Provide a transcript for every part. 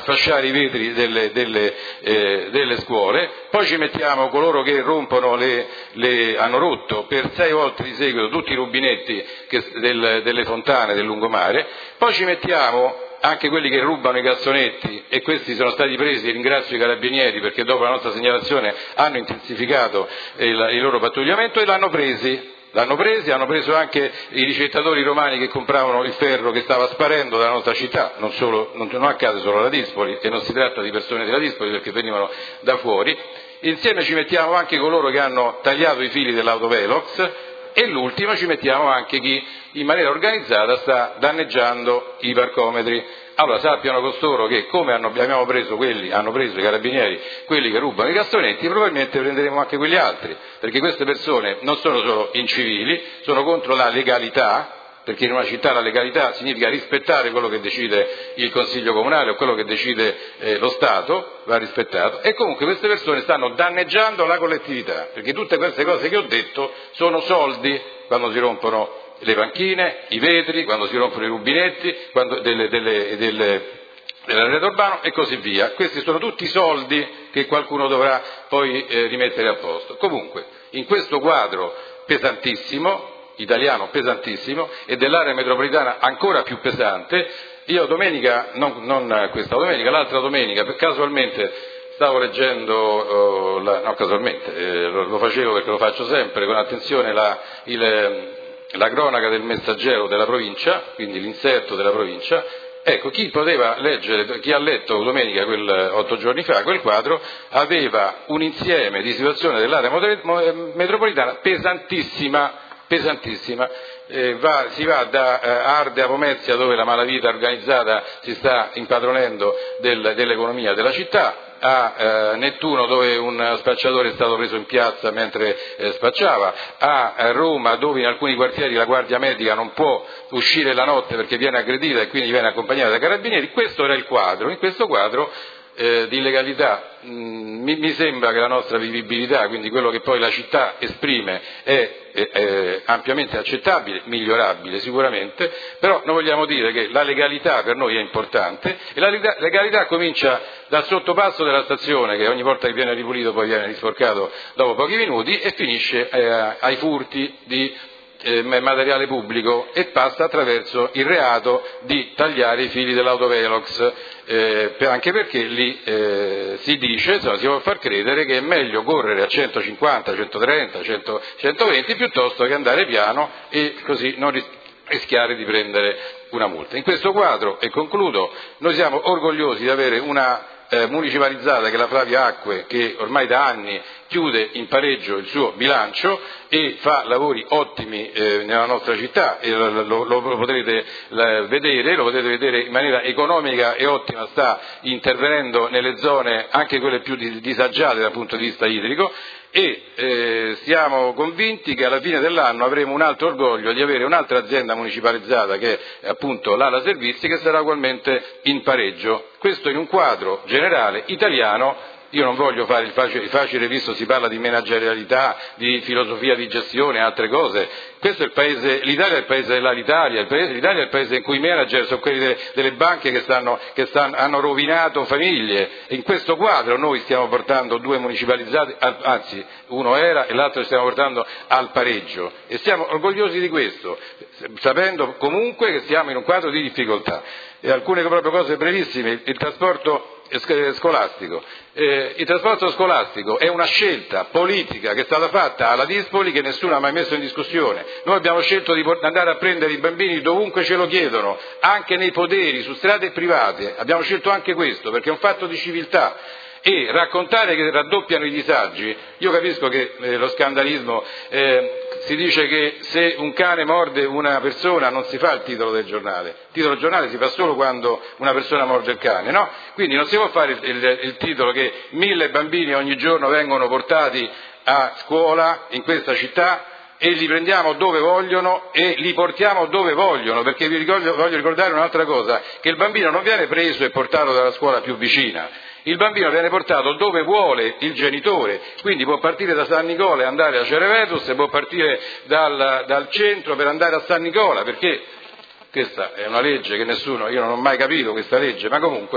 sfasciare i vetri delle scuole, poi ci mettiamo coloro che rompono hanno rotto per 6 volte di seguito tutti i rubinetti delle fontane del lungomare, poi ci mettiamo anche quelli che rubano i cassonetti, e questi sono stati presi, ringrazio i carabinieri perché dopo la nostra segnalazione hanno intensificato il loro pattugliamento e l'hanno preso anche i ricettatori romani che compravano il ferro che stava sparendo dalla nostra città, non accade solo alla Dispoli, e non si tratta di persone della Dispoli perché venivano da fuori. Insieme ci mettiamo anche coloro che hanno tagliato i fili dell'autovelox, e l'ultimo ci mettiamo anche chi in maniera organizzata sta danneggiando i parcometri. Allora sappiano costoro che come abbiamo preso hanno preso i carabinieri quelli che rubano i cassonetti, probabilmente prenderemo anche quegli altri, perché queste persone non sono solo incivili, sono contro la legalità, perché in una città la legalità significa rispettare quello che decide il Consiglio Comunale o quello che decide lo Stato, va rispettato, e comunque queste persone stanno danneggiando la collettività, perché tutte queste cose che ho detto sono soldi, quando si rompono le panchine, i vetri, quando si rompono i rubinetti, dell'arredo urbano e così via. Questi sono tutti soldi che qualcuno dovrà poi rimettere a posto. Comunque, in questo quadro pesantissimo, italiano pesantissimo, e dell'area metropolitana ancora più pesante, io domenica, non questa domenica, l'altra domenica, casualmente stavo leggendo, lo facevo perché lo faccio sempre con attenzione, la cronaca del Messaggero della provincia, quindi l'inserto della provincia. Ecco, chi poteva leggere, chi ha letto domenica 8 giorni fa quel quadro, aveva un insieme di situazione dell'area metropolitana pesantissima. Si va da Arde a Pomezia, dove la malavita organizzata si sta impadronendo dell'economia della città, a Nettuno, dove un spacciatore è stato preso in piazza mentre spacciava, a Roma, dove in alcuni quartieri la guardia medica non può uscire la notte perché viene aggredita e quindi viene accompagnata dai carabinieri. Questo era il quadro. In questo quadro di illegalità mi sembra che la nostra vivibilità, quindi quello che poi la città esprime, è ampiamente accettabile, migliorabile sicuramente, però noi vogliamo dire che la legalità per noi è importante, e la legalità comincia dal sottopasso della stazione, che ogni volta che viene ripulito poi viene risporcato dopo pochi minuti, e finisce ai furti di materiale pubblico, e passa attraverso il reato di tagliare i fili dell'autovelox, anche perché lì si dice, si vuole far credere che è meglio correre a 150, 130, 120 piuttosto che andare piano e così non rischiare di prendere una multa. In questo quadro, e concludo, noi siamo orgogliosi di avere una municipalizzata che è la Flavia Acque, che ormai da anni chiude in pareggio il suo bilancio e fa lavori ottimi nella nostra città, e lo potrete vedere in maniera economica e ottima, sta intervenendo nelle zone anche quelle più disagiate dal punto di vista idrico, e siamo convinti che alla fine dell'anno avremo un altro orgoglio di avere un'altra azienda municipalizzata, che è appunto l'Ala Servizi, che sarà ugualmente in pareggio. Questo in un quadro generale italiano. Io non voglio fare il facile, visto si parla di managerialità, di filosofia di gestione e altre cose. Questo è il paese, l'Italia è il paese dell'Alitalia, l'Italia è il paese in cui i manager sono quelli delle banche che hanno rovinato famiglie. E in questo quadro noi stiamo portando 2 municipalizzati, anzi uno era e l'altro stiamo portando al pareggio, e siamo orgogliosi di questo, sapendo comunque che siamo in un quadro di difficoltà. E alcune proprio cose brevissime, il trasporto scolastico. Il trasporto scolastico è una scelta politica che è stata fatta alla Dispoli, che nessuno ha mai messo in discussione. Noi abbiamo scelto di andare a prendere i bambini dovunque ce lo chiedono, anche nei poderi, su strade private. Abbiamo scelto anche questo perché è un fatto di civiltà. E raccontare che raddoppiano i disagi, io capisco che lo scandalismo, si dice che se un cane morde una persona non si fa il titolo del giornale, il titolo del giornale si fa solo quando una persona morde il cane, no? Quindi non si può fare il titolo che 1000 bambini ogni giorno vengono portati a scuola in questa città e li prendiamo dove vogliono e li portiamo dove vogliono, perché voglio ricordare un'altra cosa, che il bambino non viene preso e portato dalla scuola più vicina. Il bambino viene portato dove vuole il genitore, quindi può partire da San Nicola e andare a Cerevetus, e può partire dal centro per andare a San Nicola, perché questa è una legge che io non ho mai capito questa legge, ma comunque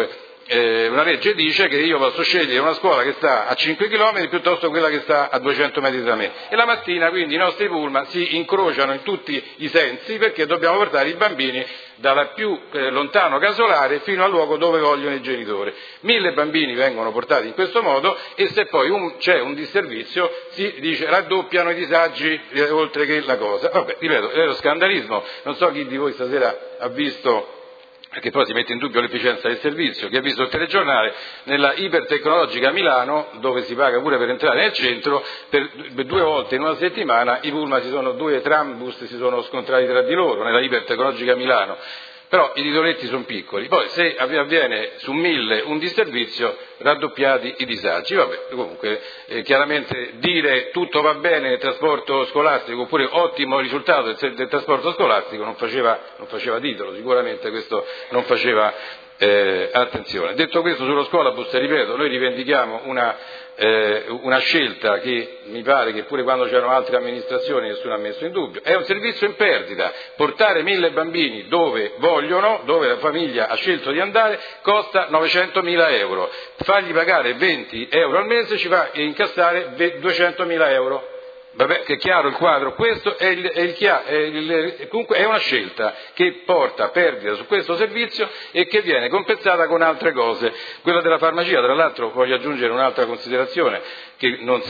una legge dice che io posso scegliere una scuola che sta a 5 km piuttosto che quella che sta a 200 metri da me. E la mattina quindi i nostri pullman si incrociano in tutti i sensi perché dobbiamo portare i bambini dal più lontano casolare fino al luogo dove vogliono i genitori. 1000 bambini vengono portati in questo modo e se poi c'è un disservizio si dice raddoppiano i disagi oltre che la cosa. Vabbè, ripeto, è lo scandalismo, non so chi di voi stasera ha visto, perché poi si mette in dubbio l'efficienza del servizio, chi ha visto il telegiornale, nella ipertecnologica Milano, dove si paga pure per entrare nel centro, per 2 volte in una settimana i pullman due trambus si sono scontrati tra di loro, nella ipertecnologica Milano. Però i titoletti sono piccoli, poi se avviene su 1000 un disservizio, raddoppiati i disagi. Vabbè, comunque chiaramente dire tutto va bene nel trasporto scolastico oppure ottimo risultato del trasporto scolastico non faceva titolo, sicuramente questo non faceva attenzione. Detto questo sulla scuolabus, ripeto, noi rivendichiamo una scelta che mi pare che pure quando c'erano altre amministrazioni nessuno ha messo in dubbio. È un servizio in perdita, portare 1000 bambini dove vogliono, dove la famiglia ha scelto di andare, costa 900.000 euro, fargli pagare 20 euro al mese ci fa incassare 200.000 euro. Vabbè, che è chiaro il quadro, questo comunque è una scelta che porta a perdita su questo servizio e che viene compensata con altre cose. Quella della farmacia, tra l'altro voglio aggiungere un'altra considerazione che non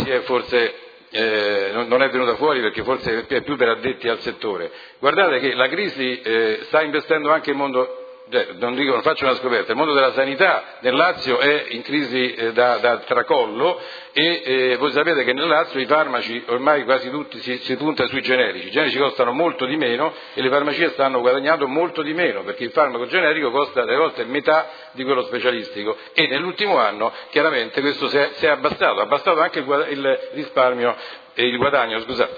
è venuta fuori perché forse è più per addetti al settore. Guardate che la crisi sta investendo anche il mondo. Non faccio una scoperta, il mondo della sanità nel Lazio è in crisi da tracollo e voi sapete che nel Lazio i farmaci ormai quasi tutti si punta sui generici, i generici costano molto di meno e le farmacie stanno guadagnando molto di meno perché il farmaco generico costa delle volte metà di quello specialistico e nell'ultimo anno chiaramente questo si è abbassato, ha abbassato anche il risparmio e il guadagno,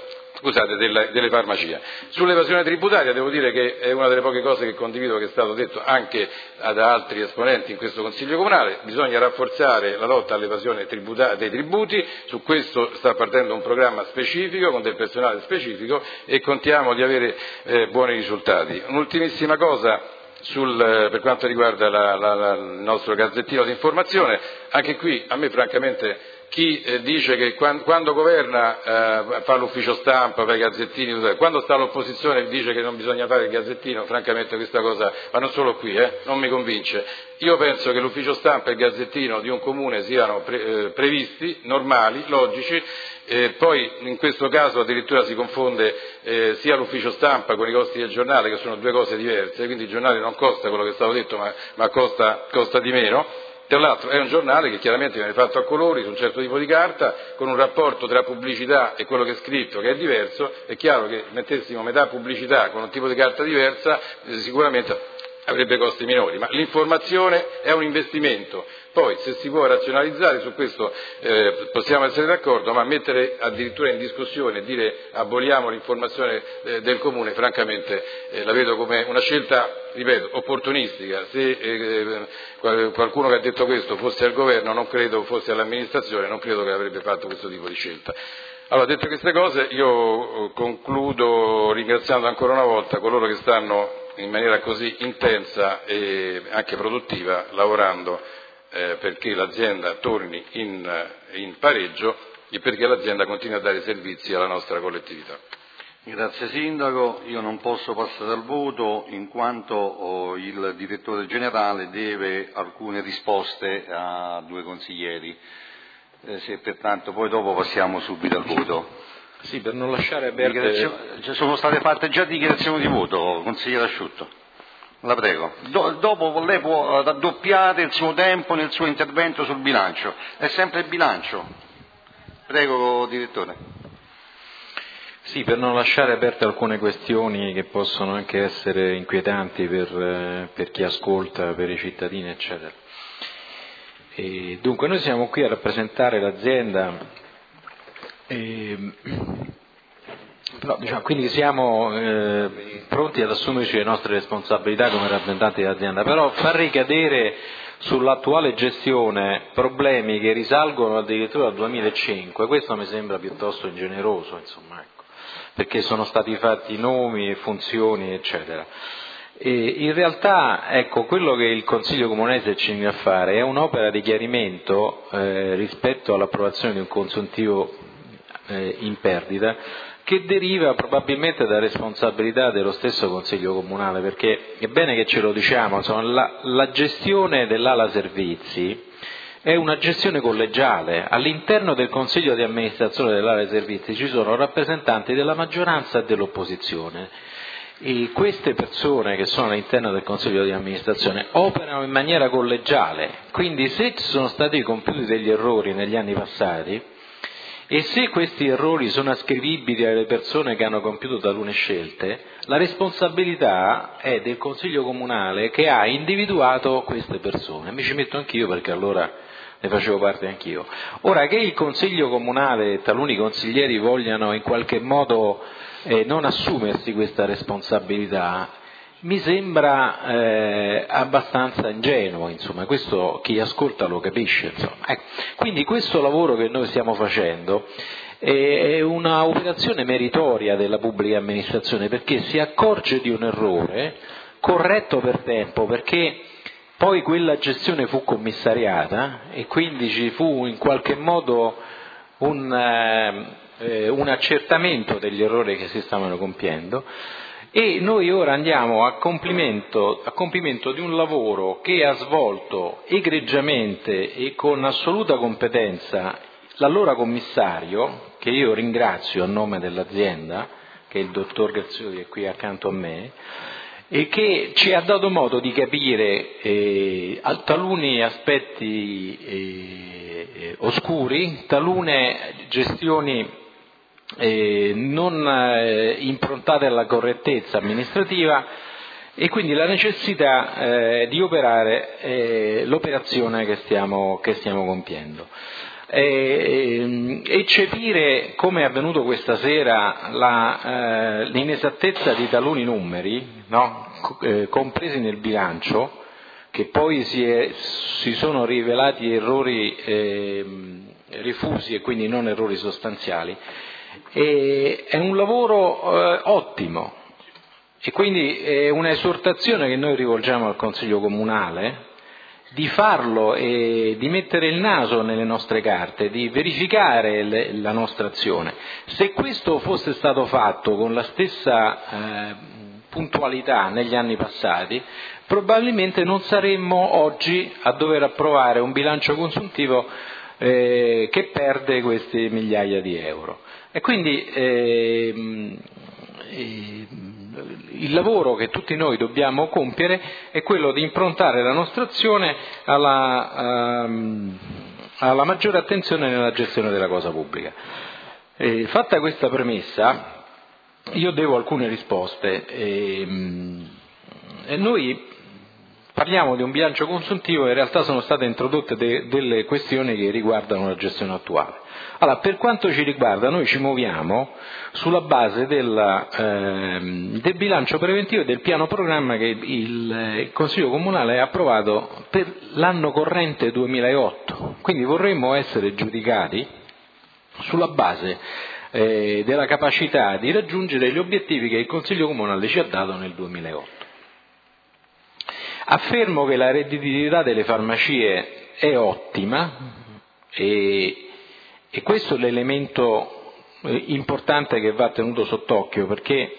delle farmacie. Sull'evasione tributaria devo dire che è una delle poche cose che condivido che è stato detto anche da altri esponenti in questo Consiglio Comunale, bisogna rafforzare la lotta all'evasione dei tributi, su questo sta partendo un programma specifico con del personale specifico e contiamo di avere buoni risultati. Un'ultimissima cosa per quanto riguarda il nostro gazzettino di informazione, anche qui a me francamente chi dice che quando governa fa l'ufficio stampa, fa i gazzettini, quando sta all'opposizione dice che non bisogna fare il gazzettino, francamente questa cosa, ma non solo qui, non mi convince. Io penso che l'ufficio stampa e il gazzettino di un comune siano previsti, normali, logici, poi in questo caso addirittura si confonde sia l'ufficio stampa con i costi del giornale, che sono 2 cose diverse, quindi il giornale non costa quello che è stato detto, ma costa di meno. Tra l'altro è un giornale che chiaramente viene fatto a colori, su un certo tipo di carta, con un rapporto tra pubblicità e quello che è scritto che è diverso, è chiaro che mettessimo metà pubblicità con un tipo di carta diversa, sicuramente avrebbe costi minori, ma l'informazione è un investimento. Poi se si può razionalizzare su questo possiamo essere d'accordo, ma mettere addirittura in discussione e dire aboliamo l'informazione del comune, francamente la vedo come una scelta, ripeto, opportunistica. Se qualcuno che ha detto questo fosse al governo, non credo fosse all'amministrazione, non credo che avrebbe fatto questo tipo di scelta. Allora, dette queste cose, io concludo ringraziando ancora una volta coloro che stanno in maniera così intensa e anche produttiva lavorando perché l'azienda torni in pareggio e perché l'azienda continui a dare servizi alla nostra collettività. Grazie Sindaco, io non posso passare al voto in quanto il direttore generale deve alcune risposte a 2 consiglieri, pertanto poi dopo passiamo subito al voto. Sì, per non lasciare aperte... Sono state fatte già dichiarazioni di voto, consigliere Asciutto. La prego. Dopo lei può raddoppiare il suo tempo nel suo intervento sul bilancio. È sempre il bilancio. Prego, direttore. Sì, per non lasciare aperte alcune questioni che possono anche essere inquietanti per chi ascolta, per i cittadini, eccetera. E dunque, noi siamo qui a rappresentare l'azienda. Però, quindi siamo pronti ad assumerci le nostre responsabilità come rappresentanti dell'azienda, però far ricadere sull'attuale gestione problemi che risalgono addirittura al 2005, questo mi sembra piuttosto ingeneroso, insomma, ecco, perché sono stati fatti nomi e funzioni, eccetera. In realtà, ecco, quello che il Consiglio Comunale si accinge a fare è un'opera di chiarimento rispetto all'approvazione di un consuntivo in perdita, che deriva probabilmente da responsabilità dello stesso Consiglio Comunale, perché è bene che ce lo diciamo, insomma, la gestione dell'ala servizi è una gestione collegiale. All'interno del Consiglio di amministrazione dell'ala servizi ci sono rappresentanti della maggioranza e dell'opposizione. E queste persone che sono all'interno del Consiglio di amministrazione operano in maniera collegiale, quindi se ci sono stati compiuti degli errori negli anni passati e se questi errori sono ascrivibili alle persone che hanno compiuto talune scelte, la responsabilità è del Consiglio Comunale che ha individuato queste persone. Mi ci metto anch'io perché allora ne facevo parte anch'io. Ora, che il Consiglio Comunale e taluni consiglieri vogliano in qualche modo non assumersi questa responsabilità mi sembra abbastanza ingenuo, insomma, questo chi ascolta lo capisce, insomma. Ecco. Quindi questo lavoro che noi stiamo facendo è una operazione meritoria della pubblica amministrazione, perché si accorge di un errore corretto per tempo, perché poi quella gestione fu commissariata e quindi ci fu in qualche modo un accertamento degli errori che si stavano compiendo, e noi ora andiamo a compimento di un lavoro che ha svolto egregiamente e con assoluta competenza l'allora commissario, che io ringrazio a nome dell'azienda, che è il dottor Graziosi, che è qui accanto a me, e che ci ha dato modo di capire taluni aspetti oscuri, talune gestioni non improntate alla correttezza amministrativa, e quindi la necessità di operare l'operazione che stiamo compiendo. Eccepire, come è avvenuto questa sera, l'inesattezza di taluni numeri, no? Compresi nel bilancio, che poi si sono rivelati errori rifusi e quindi non errori sostanziali, è un lavoro ottimo, e quindi è un'esortazione che noi rivolgiamo al Consiglio Comunale di farlo e di mettere il naso nelle nostre carte, di verificare la nostra azione. Se questo fosse stato fatto con la stessa puntualità negli anni passati, probabilmente non saremmo oggi a dover approvare un bilancio consuntivo che perde queste migliaia di euro. E quindi il lavoro che tutti noi dobbiamo compiere è quello di improntare la nostra azione alla maggiore attenzione nella gestione della cosa pubblica. Fatta questa premessa, io devo alcune risposte. Noi parliamo di un bilancio consuntivo e in realtà sono state introdotte delle questioni che riguardano la gestione attuale. Allora, per quanto ci riguarda, noi ci muoviamo sulla base del bilancio preventivo e del piano programma che il Consiglio Comunale ha approvato per l'anno corrente 2008. Quindi vorremmo essere giudicati sulla base della capacità di raggiungere gli obiettivi che il Consiglio Comunale ci ha dato nel 2008. Affermo che la redditività delle farmacie è ottima e questo è l'elemento importante che va tenuto sott'occhio, perché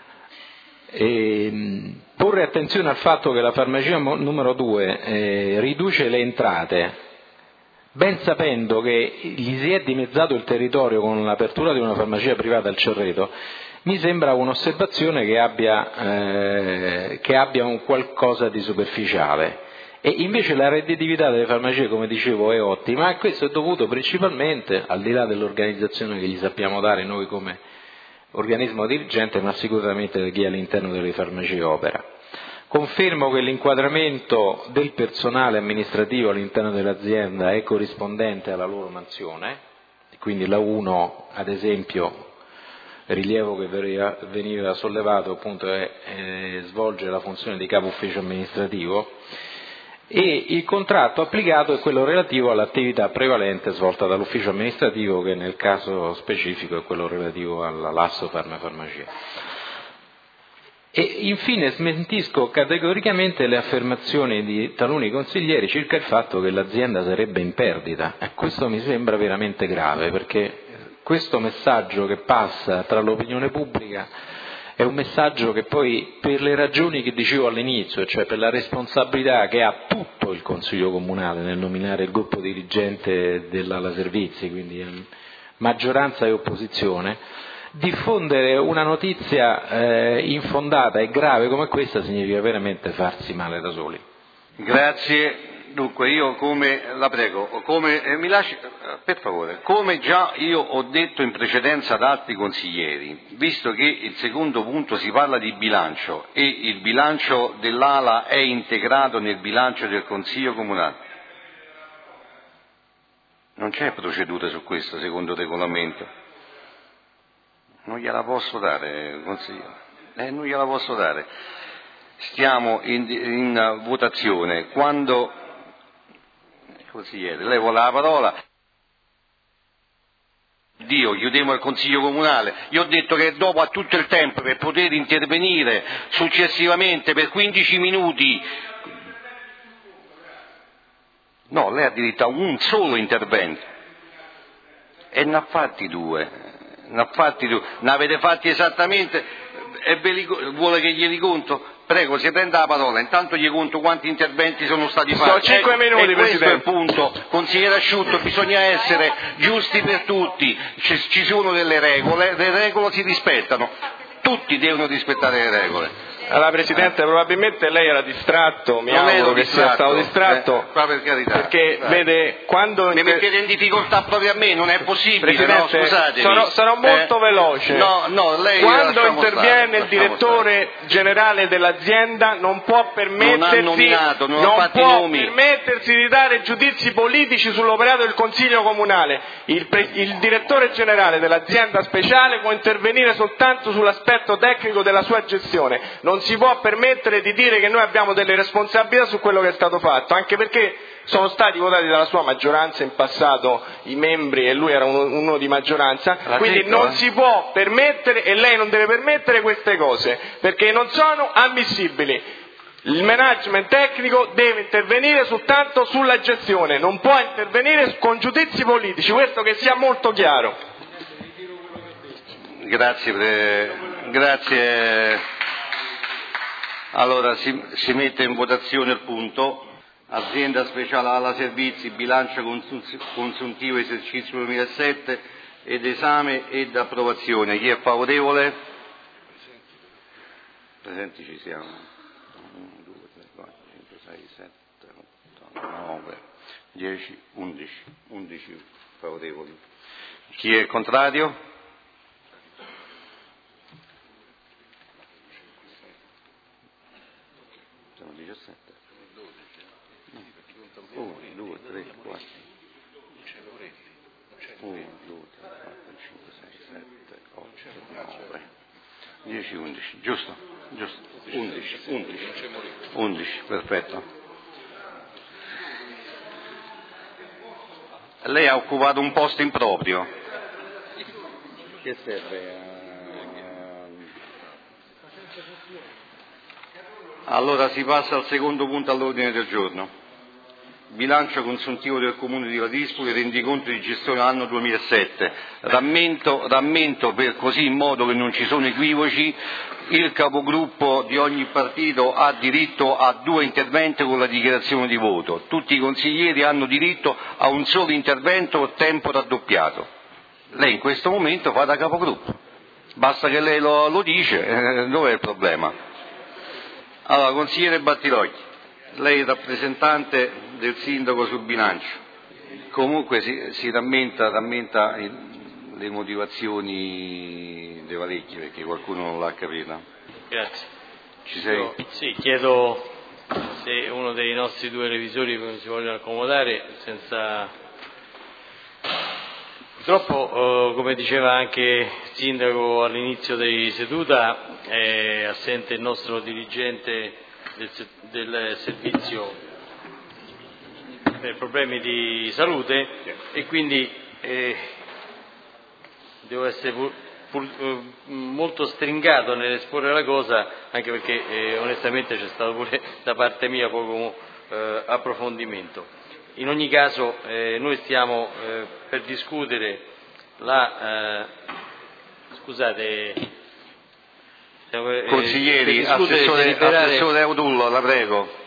porre attenzione al fatto che la farmacia numero 2 riduce le entrate, ben sapendo che gli si è dimezzato il territorio con l'apertura di una farmacia privata al Cerreto, mi sembra un'osservazione che abbia un qualcosa di superficiale. E invece la redditività delle farmacie, come dicevo, è ottima, e questo è dovuto principalmente, al di là dell'organizzazione che gli sappiamo dare noi come organismo dirigente, ma sicuramente da chi all'interno delle farmacie opera. Confermo che l'inquadramento del personale amministrativo all'interno dell'azienda è corrispondente alla loro mansione, quindi la 1, ad esempio, rilievo che veniva sollevato appunto svolge la funzione di capo ufficio amministrativo, e il contratto applicato è quello relativo all'attività prevalente svolta dall'ufficio amministrativo, che nel caso specifico è quello relativo all'asso farmacia. E infine smentisco categoricamente le affermazioni di taluni consiglieri circa il fatto che l'azienda sarebbe in perdita. Questo mi sembra veramente grave, perché questo messaggio che passa tra l'opinione pubblica è un messaggio che poi, per le ragioni che dicevo all'inizio, cioè per la responsabilità che ha tutto il Consiglio Comunale nel nominare il gruppo dirigente dell'Ala Servizi, quindi maggioranza e opposizione, diffondere una notizia infondata e grave come questa significa veramente farsi male da soli. Grazie. Dunque io la prego, mi lasci, per favore, come già io ho detto in precedenza ad altri consiglieri, visto che il secondo punto si parla di bilancio e il bilancio dell'Ala è integrato nel bilancio del Consiglio Comunale, non c'è procedura su questo secondo il regolamento. Non gliela posso dare, consigliere. Non gliela posso dare. Stiamo in votazione. Quando, consigliere, lei vuole la parola? Chiudiamo il Consiglio Comunale. Io ho detto che dopo ha tutto il tempo per poter intervenire successivamente per 15 minuti. No, lei ha diritto a un solo intervento. E ne ha fatti due. Ne avete fatti esattamente, vuole che glieli conto? Prego, si prenda la parola, intanto gli conto quanti interventi sono stati fatti. Sono 5 minuti, Presidente. Questo è il punto, consigliere Asciutto, bisogna essere giusti per tutti, ci sono delle regole, le regole si rispettano, tutti devono rispettare le regole. Allora Presidente, probabilmente lei era distratto, mi auguro che sia stato distratto, per carità, perché vede, quando... Mi mettete in difficoltà proprio a me, non è possibile, Presidente, no, scusatemi. Sarò molto veloce. No, lei quando interviene il direttore generale dell'azienda non può permettersi di dare giudizi politici sull'operato del Consiglio Comunale. Il direttore generale dell'azienda speciale può intervenire soltanto sull'aspetto tecnico della sua gestione. Non si può permettere di dire che noi abbiamo delle responsabilità su quello che è stato fatto, anche perché sono stati votati dalla sua maggioranza in passato i membri e lui era uno di maggioranza, quindi non si può permettere e lei non deve permettere queste cose, perché non sono ammissibili. Il management tecnico deve intervenire soltanto sulla gestione, non può intervenire con giudizi politici, questo che sia molto chiaro. Grazie. Allora si mette in votazione il punto. Azienda speciale Ala Servizi, bilancio consuntivo esercizio 2007 ed esame ed approvazione. Chi è favorevole? Presenti ci siamo. 1, 2, 3, 4, 5, 6, 7, 8, 9, 10, 11 favorevoli. Chi è contrario? 17. 1, 2, 3, 4. 1, 2, 3, 4, 5, 6, 7, 8, 9, 10, 11. Giusto? 11, perfetto. Lei ha occupato un posto improprio. Che serve? Allora si passa al secondo punto all'ordine del giorno. Bilancio consuntivo del Comune di Ladispoli e rendiconto di gestione anno 2007. Rammento per così in modo che non ci sono equivoci, il capogruppo di ogni partito ha diritto a 2 interventi con la dichiarazione di voto. Tutti i consiglieri hanno diritto a un solo intervento o tempo raddoppiato. Lei in questo momento fa da capogruppo. Basta che lei lo dice, dov'è il problema? Allora, consigliere Battilocchi, lei è rappresentante del sindaco sul bilancio. Comunque si rammenta le motivazioni dei Valecchi, perché qualcuno non l'ha capita. Grazie. Ci sei? Sì, chiedo se uno dei nostri 2 revisori si vogliono accomodare senza... Purtroppo, come diceva anche il sindaco all'inizio di seduta, è assente il nostro dirigente del servizio per problemi di salute e quindi devo essere molto stringato nell'esporre la cosa, anche perché onestamente c'è stato pure da parte mia poco approfondimento. In ogni caso noi stiamo per discutere consiglieri, assessore Audullo, la prego.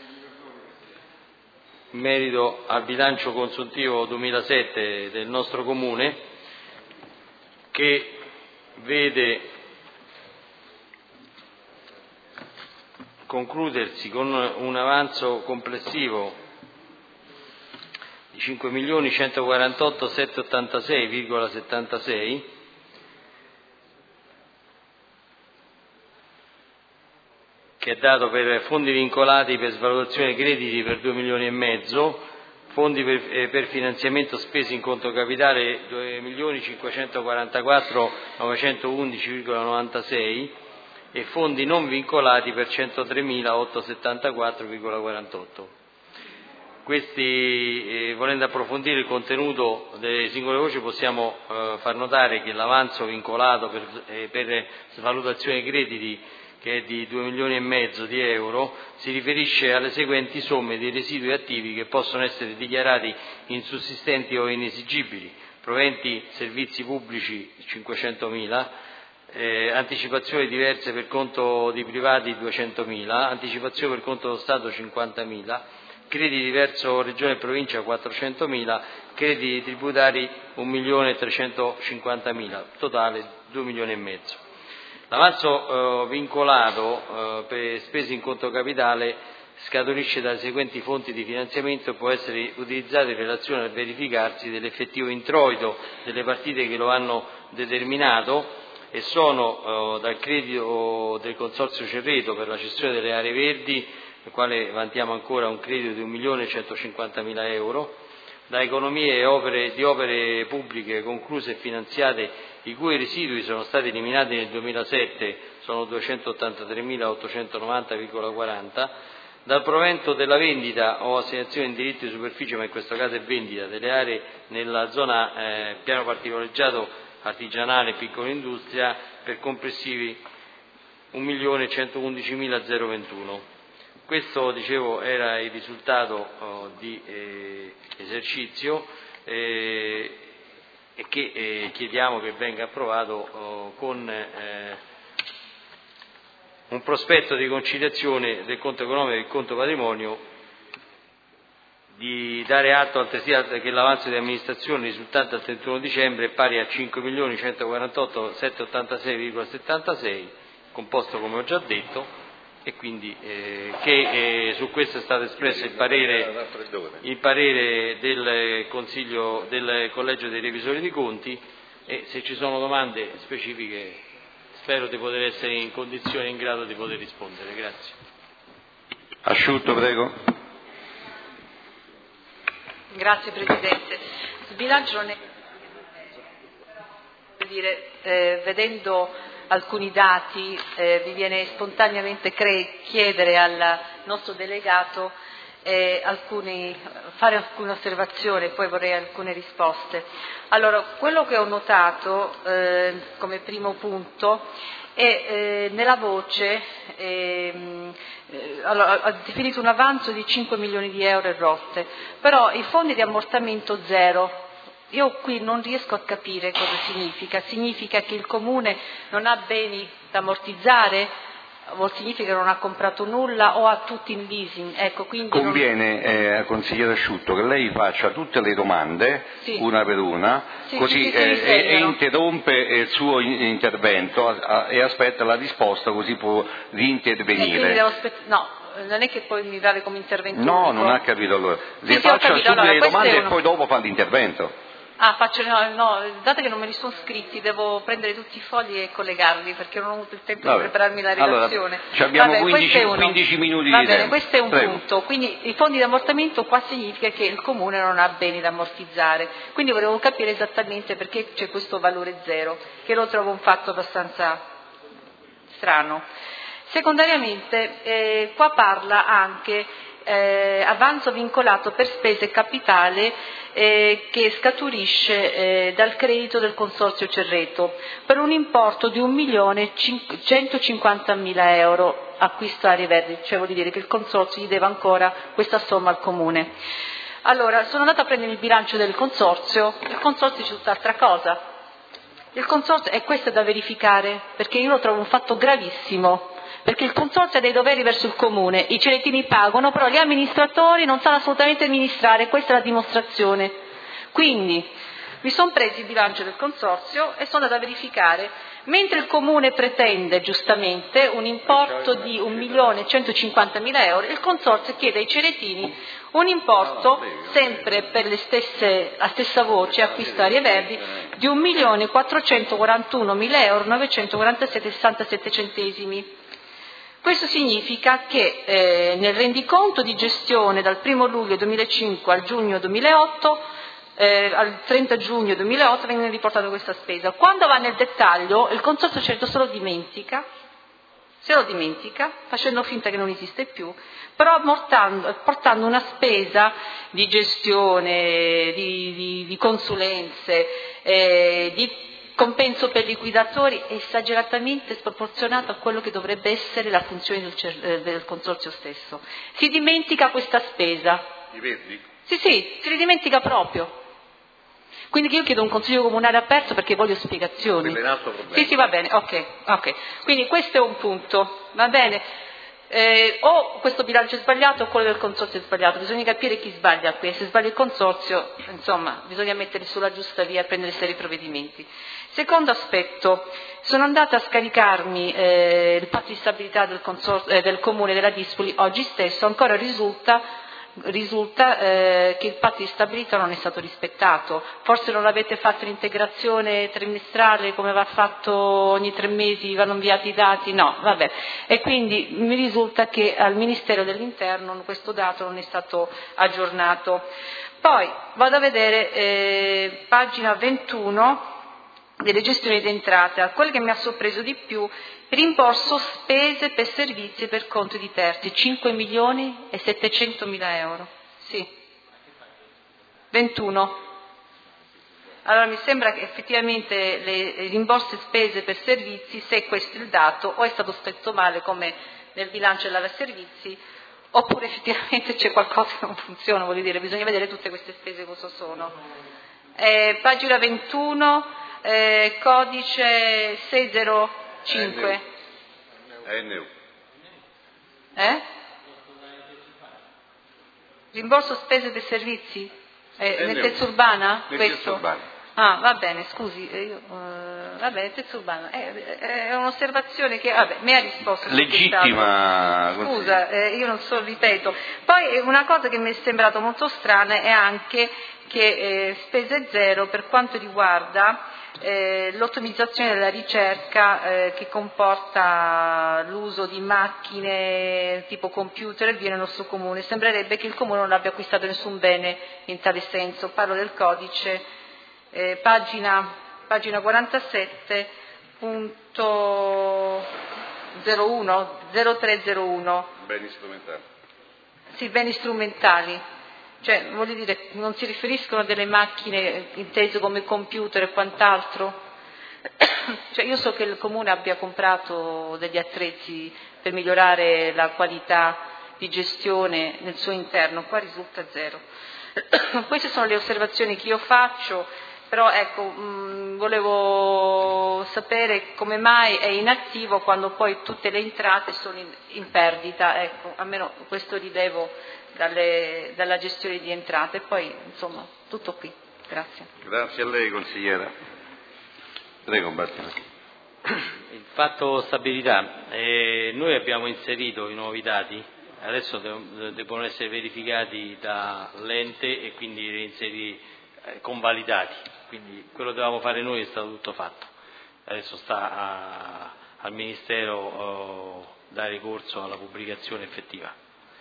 In merito al bilancio consuntivo 2007 del nostro Comune, che vede concludersi con un avanzo complessivo di 5.148.786,76, che è dato per fondi vincolati per svalutazione crediti per 2 milioni e mezzo, fondi per finanziamento spesi in conto capitale 2.544.911,96 e fondi non vincolati per 103.874,48. Questi, volendo approfondire il contenuto delle singole voci, possiamo far notare che l'avanzo vincolato per svalutazione crediti, che è di 2 milioni e mezzo di euro, si riferisce alle seguenti somme di residui attivi che possono essere dichiarati insussistenti o inesigibili: proventi servizi pubblici 500.000, anticipazioni diverse per conto di privati 200.000, anticipazioni per conto dello Stato 50.000, crediti verso Regione e Provincia 400.000, crediti tributari 1.350.000, totale 2 milioni e mezzo. L'avanzo vincolato per spese in conto capitale scaturisce dai seguenti fonti di finanziamento e può essere utilizzato in relazione al verificarsi dell'effettivo introito delle partite che lo hanno determinato, e sono dal credito del Consorzio Cerreto per la cessione delle aree verdi, nel quale vantiamo ancora un credito di 1.150.000 euro, da economie di opere pubbliche concluse e finanziate i cui residui sono stati eliminati nel 2007, sono 283.890,40, dal provento della vendita o assegnazione in diritto di superficie, ma in questo caso è vendita, delle aree nella zona piano particolareggiato artigianale e piccola industria per complessivi 1.111.021. Questo, dicevo, era il risultato di esercizio e che chiediamo che venga approvato con un prospetto di conciliazione del conto economico e del conto patrimonio, di dare atto altresì che l'avanzo di amministrazione risultante al 31 dicembre è pari a 5.148.786,76, composto come ho già detto, e quindi su questo è stato espresso il parere del Consiglio, del Collegio dei Revisori di Conti, e se ci sono domande specifiche spero di poter essere in condizione, in grado di poter rispondere. Grazie. Asciutto, prego. Grazie Presidente. Sbilancio non è vedendo alcuni dati mi viene spontaneamente chiedere al nostro delegato fare alcune osservazioni, poi vorrei alcune risposte. Allora, quello che ho notato come primo punto è nella voce ha definito un avanzo di 5 milioni di euro e rotte, però i fondi di ammortamento zero. Io qui non riesco a capire cosa significa. Significa che il Comune non ha beni da ammortizzare? O significa che non ha comprato nulla o ha tutti in leasing? Ecco, quindi conviene, consigliere Asciutto, che lei faccia tutte le domande, sì, una per una, sì, così e interrompe il suo intervento e aspetta la risposta, così può riintervenire. No, non è che poi mi vale come intervento. No, non ha capito allora. Le faccia subito le domande e poi dopo fa l'intervento. Dato che non me li sono scritti, devo prendere tutti i fogli e collegarli, perché non ho avuto il tempo di prepararmi la relazione. Allora, abbiamo 15 minuti di tempo. Questo è un punto. Quindi i fondi di ammortamento qua significa che il Comune non ha beni da ammortizzare. Quindi volevo capire esattamente perché c'è questo valore zero, che lo trovo un fatto abbastanza strano. Secondariamente, qua parla anche avanzo vincolato per spese capitale che scaturisce dal credito del Consorzio Cerreto per un importo di 1.150.000 euro acquisto aree verdi, cioè vuol dire che il Consorzio gli deve ancora questa somma al Comune. Allora, sono andata a prendere il bilancio del Consorzio, il Consorzio dice tutt'altra cosa. Il Consorzio, e questo è da verificare, perché io lo trovo un fatto gravissimo, perché il Consorzio ha dei doveri verso il Comune, i cittadini pagano, però gli amministratori non sanno assolutamente amministrare, questa è la dimostrazione. Quindi mi sono presi il bilancio del Consorzio e sono andata a verificare, mentre il Comune pretende giustamente un importo di 1.150.000 euro, il Consorzio chiede ai ceretini un importo, sempre per la stessa voce, acquisto aree verdi, di 1.441.000 euro 947,67 centesimi. Questo significa che nel rendiconto di gestione dal 1 luglio 2005 al giugno 2008, al 30 giugno 2008 viene riportata questa spesa. Quando va nel dettaglio il Consorzio Cerreto se lo dimentica, facendo finta che non esiste più, però portando una spesa di gestione, di consulenze, di compenso per liquidatori esageratamente sproporzionato a quello che dovrebbe essere la funzione del Consorzio stesso. Si dimentica questa spesa. I verdi? Sì, si dimentica proprio. Quindi io chiedo un consiglio comunale aperto perché voglio spiegazioni. Quello è un altro problema. Sì, va bene, ok. Quindi questo è un punto, va bene. O questo bilancio è sbagliato o quello del Consorzio è sbagliato, bisogna capire chi sbaglia qui, se sbaglia il Consorzio, insomma, bisogna mettere sulla giusta via e prendere seri provvedimenti. Secondo aspetto, sono andata a scaricarmi il patto di stabilità del Comune della Dispoli oggi stesso, ancora risulta che il patto di stabilità non è stato rispettato, forse non avete fatto l'integrazione trimestrale come va fatto ogni 3 mesi, vanno inviati i dati, no, vabbè, e quindi mi risulta che al Ministero dell'Interno questo dato non è stato aggiornato. Poi vado a vedere pagina 21 delle gestioni di entrata, quello che mi ha sorpreso di più, rimborso spese per servizi per conto di terzi, 5.700.000 euro. Sì. 21. Allora mi sembra che effettivamente i rimborsi spese per servizi, se questo è il dato, o è stato scritto male come nel bilancio della servizi, oppure effettivamente c'è qualcosa che non funziona, voglio dire, bisogna vedere tutte queste spese cosa sono. Pagina 21. Codice 605. NU. Rimborso spese per servizi? Nettezza urbana? Nettezza urbana. Ah, va bene, scusi, vabbè, nettezza urbana. È un'osservazione che, vabbè, mi ha risposto. Legittima. Scusa, io non so, ripeto. Poi una cosa che mi è sembrato molto strana è anche che spese zero per quanto riguarda l'ottimizzazione della ricerca che comporta l'uso di macchine tipo computer e via nel nostro comune. Sembrerebbe che il comune non abbia acquistato nessun bene in tale senso. Parlo del codice, pagina 47, punto 0301. Beni strumentali. Sì, beni strumentali. Cioè, voglio dire, non si riferiscono a delle macchine intese come computer e quant'altro? Cioè, io so che il Comune abbia comprato degli attrezzi per migliorare la qualità di gestione nel suo interno, qua risulta zero. Queste sono le osservazioni che io faccio, però ecco, volevo sapere come mai è inattivo quando poi tutte le entrate sono in perdita, ecco, almeno questo rilevo dalla gestione di entrate, e poi insomma tutto qui. Grazie. Grazie a lei, consigliera. Prego, Bertino. Il fatto stabilità, noi abbiamo inserito i nuovi dati, adesso devono essere verificati dall'ente e quindi reinseriti, convalidati, quindi quello che dovevamo fare noi è stato tutto fatto, adesso sta al Ministero dare corso alla pubblicazione effettiva.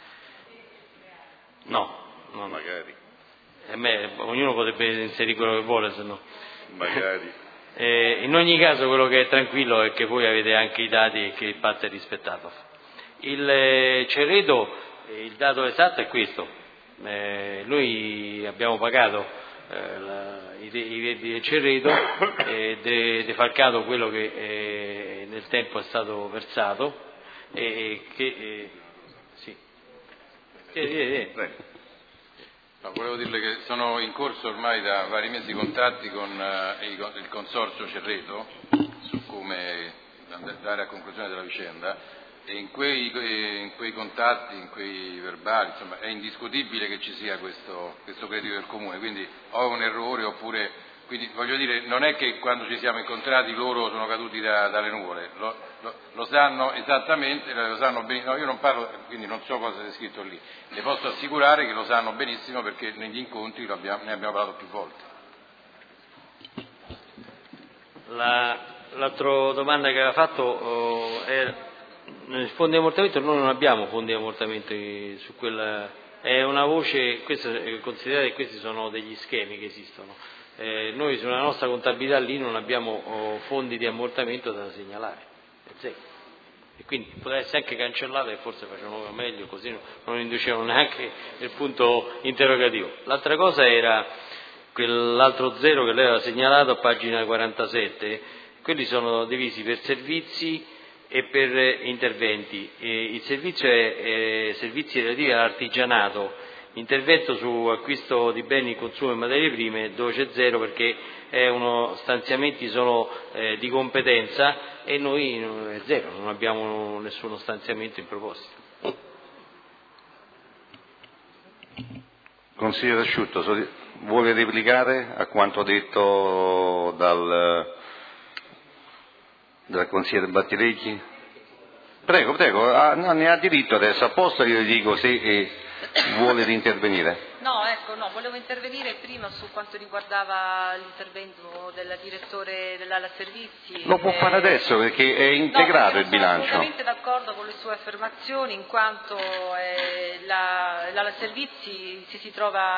No, magari. Ognuno potrebbe inserire quello che vuole, se no. Magari. In ogni caso quello che è tranquillo è che voi avete anche i dati e che il patto è rispettato. Il Cerreto il dato esatto è questo. Noi abbiamo pagato i redditi del Cerreto, defalcato quello che nel tempo è stato versato No, volevo dirle che sono in corso ormai da vari mesi contatti con il Consorzio Cerreto su come andare a conclusione della vicenda, e in quei contatti, in quei verbali, insomma, è indiscutibile che ci sia questo credito del Comune, quindi o un errore oppure, quindi voglio dire, non è che quando ci siamo incontrati loro sono caduti dalle nuvole, lo sanno esattamente, lo sanno benissimo, no, io non parlo, quindi non so cosa c'è scritto lì, le posso assicurare che lo sanno benissimo perché negli incontri ne abbiamo parlato più volte. L'altra domanda che aveva fatto è nel fondi di ammortamento. Noi non abbiamo fondi di ammortamento su quella, è una voce, considerate che questi sono degli schemi che esistono, noi sulla nostra contabilità lì non abbiamo fondi di ammortamento da segnalare, è zero, e quindi poteva essere anche cancellata e forse facevano meglio, così non inducevano neanche il punto interrogativo. L'altra cosa era quell'altro zero che lei aveva segnalato a pagina 47, quelli sono divisi per servizi e per interventi. Il servizio è servizi relativi all'artigianato, intervento su acquisto di beni, consumo e materie prime, dove c'è zero perché è uno stanziamenti sono di competenza e noi è zero, non abbiamo nessuno stanziamento in proposito. Consigliere Asciutto, vuole replicare a quanto detto dal consigliere Battirecchi? Prego, no, ne ha diritto adesso, apposta io le dico se vuole intervenire. No, volevo intervenire prima su quanto riguardava l'intervento del direttore dell'ala servizi. Lo può fare adesso perché è integrato il bilancio. Sono assolutamente d'accordo con le sue affermazioni, in quanto l'ala servizi si trova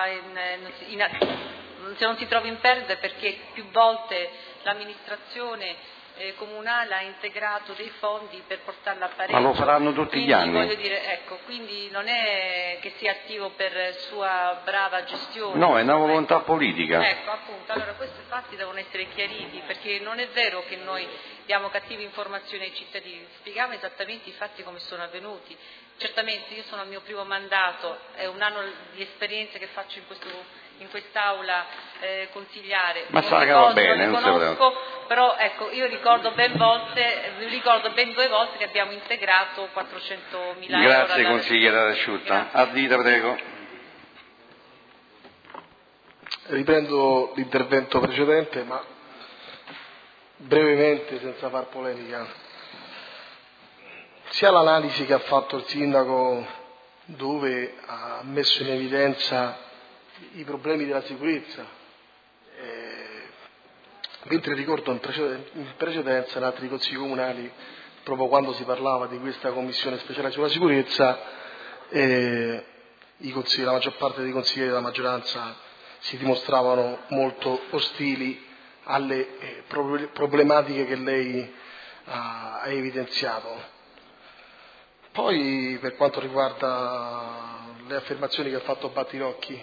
non si trova in perdita perché più volte l'amministrazione comunale ha integrato dei fondi per portarla a pareggio. Ma lo faranno tutti gli anni. Voglio dire, quindi non è che sia attivo per sua brava gestione. No, è una volontà politica. Appunto, allora questi fatti devono essere chiariti, perché non è vero che noi diamo cattive informazioni ai cittadini, spieghiamo esattamente i fatti come sono avvenuti. Certamente io sono al mio primo mandato, è un anno di esperienza che faccio in quest'aula consigliare. Ma sa che va bene, non conosco, però io ricordo ben due volte che abbiamo integrato 400.000 euro. Grazie consigliere Asciutta. Ardita, prego. Riprendo l'intervento precedente, ma brevemente, senza far polemica. Sia l'analisi che ha fatto il sindaco, dove ha messo in evidenza i problemi della sicurezza, mentre ricordo in precedenza in altri consigli comunali, proprio quando si parlava di questa commissione speciale sulla sicurezza, la maggior parte dei consiglieri della maggioranza si dimostravano molto ostili alle problematiche che lei ha evidenziato. Poi, per quanto riguarda le affermazioni che ha fatto Battirocchi,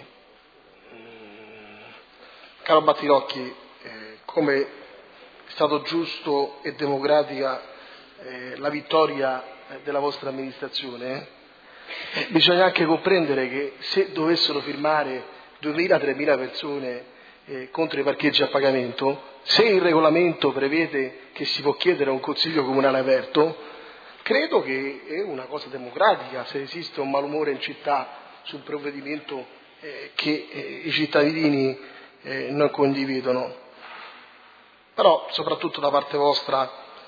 caro Battirocchi, come è stato giusto e democratica la vittoria della vostra amministrazione, bisogna anche comprendere che se dovessero firmare 2.000-3.000 persone contro i parcheggi a pagamento, se il regolamento prevede che si può chiedere a un consiglio comunale aperto, credo che è una cosa democratica se esiste un malumore in città su un provvedimento che i cittadini non condividono. Però, soprattutto da parte vostra,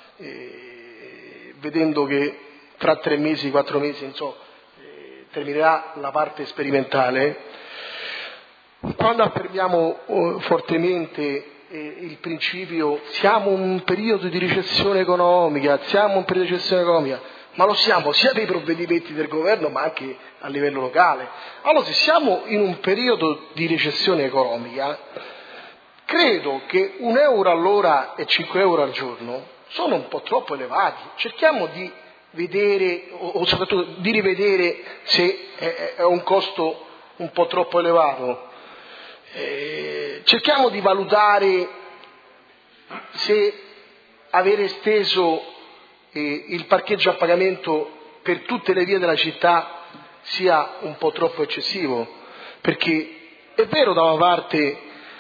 vedendo che fra 3 mesi, 4 mesi, terminerà la parte sperimentale, quando affermiamo fortemente il principio siamo in un periodo di recessione economica, ma lo siamo sia per i provvedimenti del governo ma anche a livello locale. Allora, se siamo in un periodo di recessione economica, credo che 1 euro all'ora e 5 euro al giorno sono un po' troppo elevati. Cerchiamo di vedere o soprattutto di rivedere se è un costo un po' troppo elevato. Cerchiamo di valutare se aver esteso il parcheggio a pagamento per tutte le vie della città sia un po' troppo eccessivo, perché è vero da una parte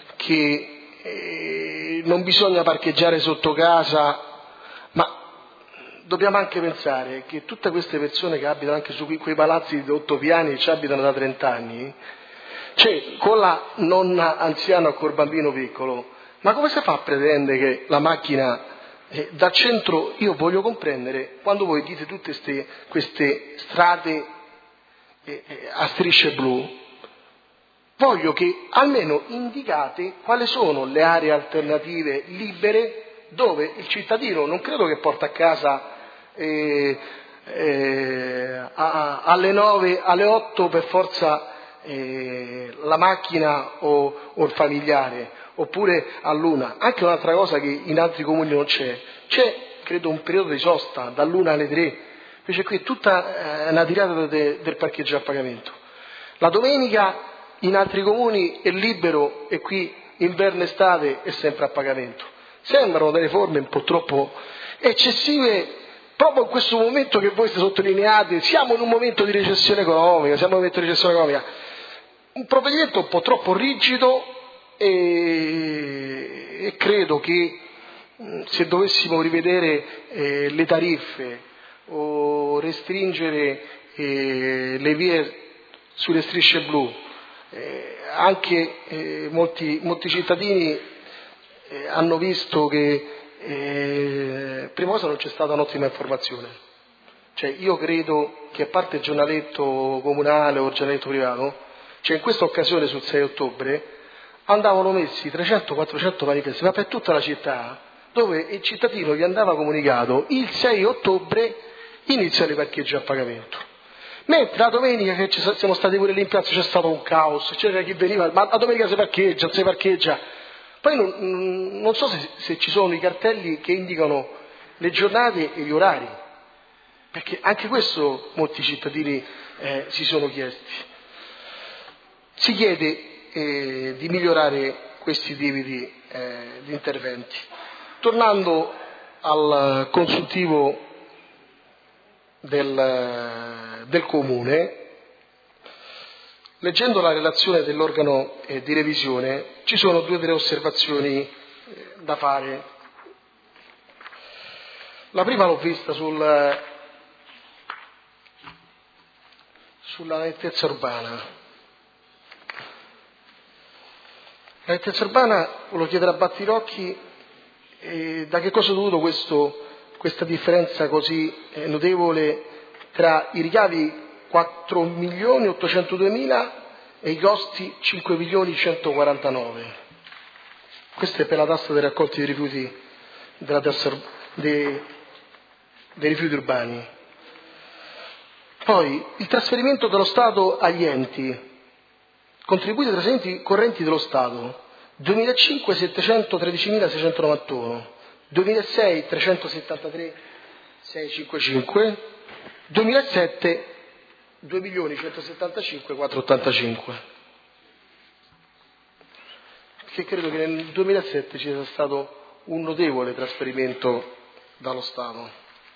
che non bisogna parcheggiare sotto casa, ma dobbiamo anche pensare che tutte queste persone che abitano anche su quei palazzi di 8 piani e ci abitano da 30 anni, cioè con la nonna anziana o col bambino piccolo, ma come si fa a pretendere che la macchina dal centro, io voglio comprendere, quando voi dite tutte queste strade a strisce blu, voglio che almeno indicate quali sono le aree alternative libere dove il cittadino non credo che porta a casa alle 9, alle 8 per forza la macchina o il familiare, oppure all'1. Anche un'altra cosa che in altri comuni non c'è credo un periodo di sosta dall'1 alle 3, invece qui è tutta una tirata del parcheggio a pagamento. La domenica in altri comuni è libero e qui inverno estate è sempre a pagamento. Sembrano delle forme un po' troppo eccessive proprio in questo momento che voi sottolineate, siamo in un momento di recessione economica, un provvedimento un po' troppo rigido e credo che se dovessimo rivedere le tariffe o restringere le vie sulle strisce blu, anche molti cittadini hanno visto che prima cosa non c'è stata un'ottima informazione. Cioè io credo che a parte il giornaletto comunale o il giornaletto privato, in questa occasione sul 6 ottobre andavano messi 300-400 manifesti, ma per tutta la città, dove il cittadino gli andava comunicato il 6 ottobre iniziano i parcheggi a pagamento. Mentre la domenica che siamo stati pure lì in piazza c'è stato un caos, c'era chi veniva, ma la domenica si parcheggia, non si parcheggia. Poi non so se ci sono i cartelli che indicano le giornate e gli orari, perché anche questo molti cittadini si sono chiesti. Si chiede di migliorare questi tipi di interventi. Tornando al consultivo del Comune, leggendo la relazione dell'organo di revisione ci sono 2 o 3 osservazioni da fare. La prima l'ho vista sulla nettezza urbana. La nettezza urbana, volevo chiedere a Battirocchi da che cosa è dovuto questa differenza così notevole tra i ricavi 4.802.000 e i costi 5.149.000. Questo è per la tassa dei raccolti dei rifiuti dei rifiuti urbani. Poi il trasferimento dello Stato agli enti. Contributi trasferimenti correnti dello Stato, 2005 713.691, 2006 373.655, 2007 2.175.485. Perché credo che nel 2007 ci sia stato un notevole trasferimento dallo Stato.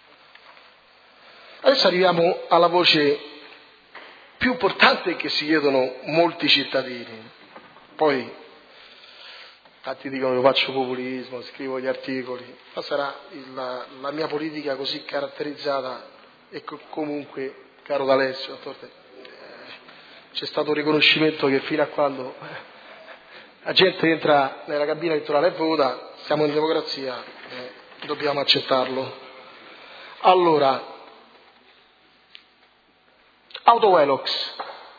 Adesso arriviamo alla voce più importante che si chiedono molti cittadini. Poi tanti dicono che faccio populismo, scrivo gli articoli, ma sarà la mia politica così caratterizzata e comunque, caro D'Alessio, c'è stato un riconoscimento che fino a quando la gente entra nella cabina elettorale e vota, siamo in democrazia, dobbiamo accettarlo. Allora, Autovelox,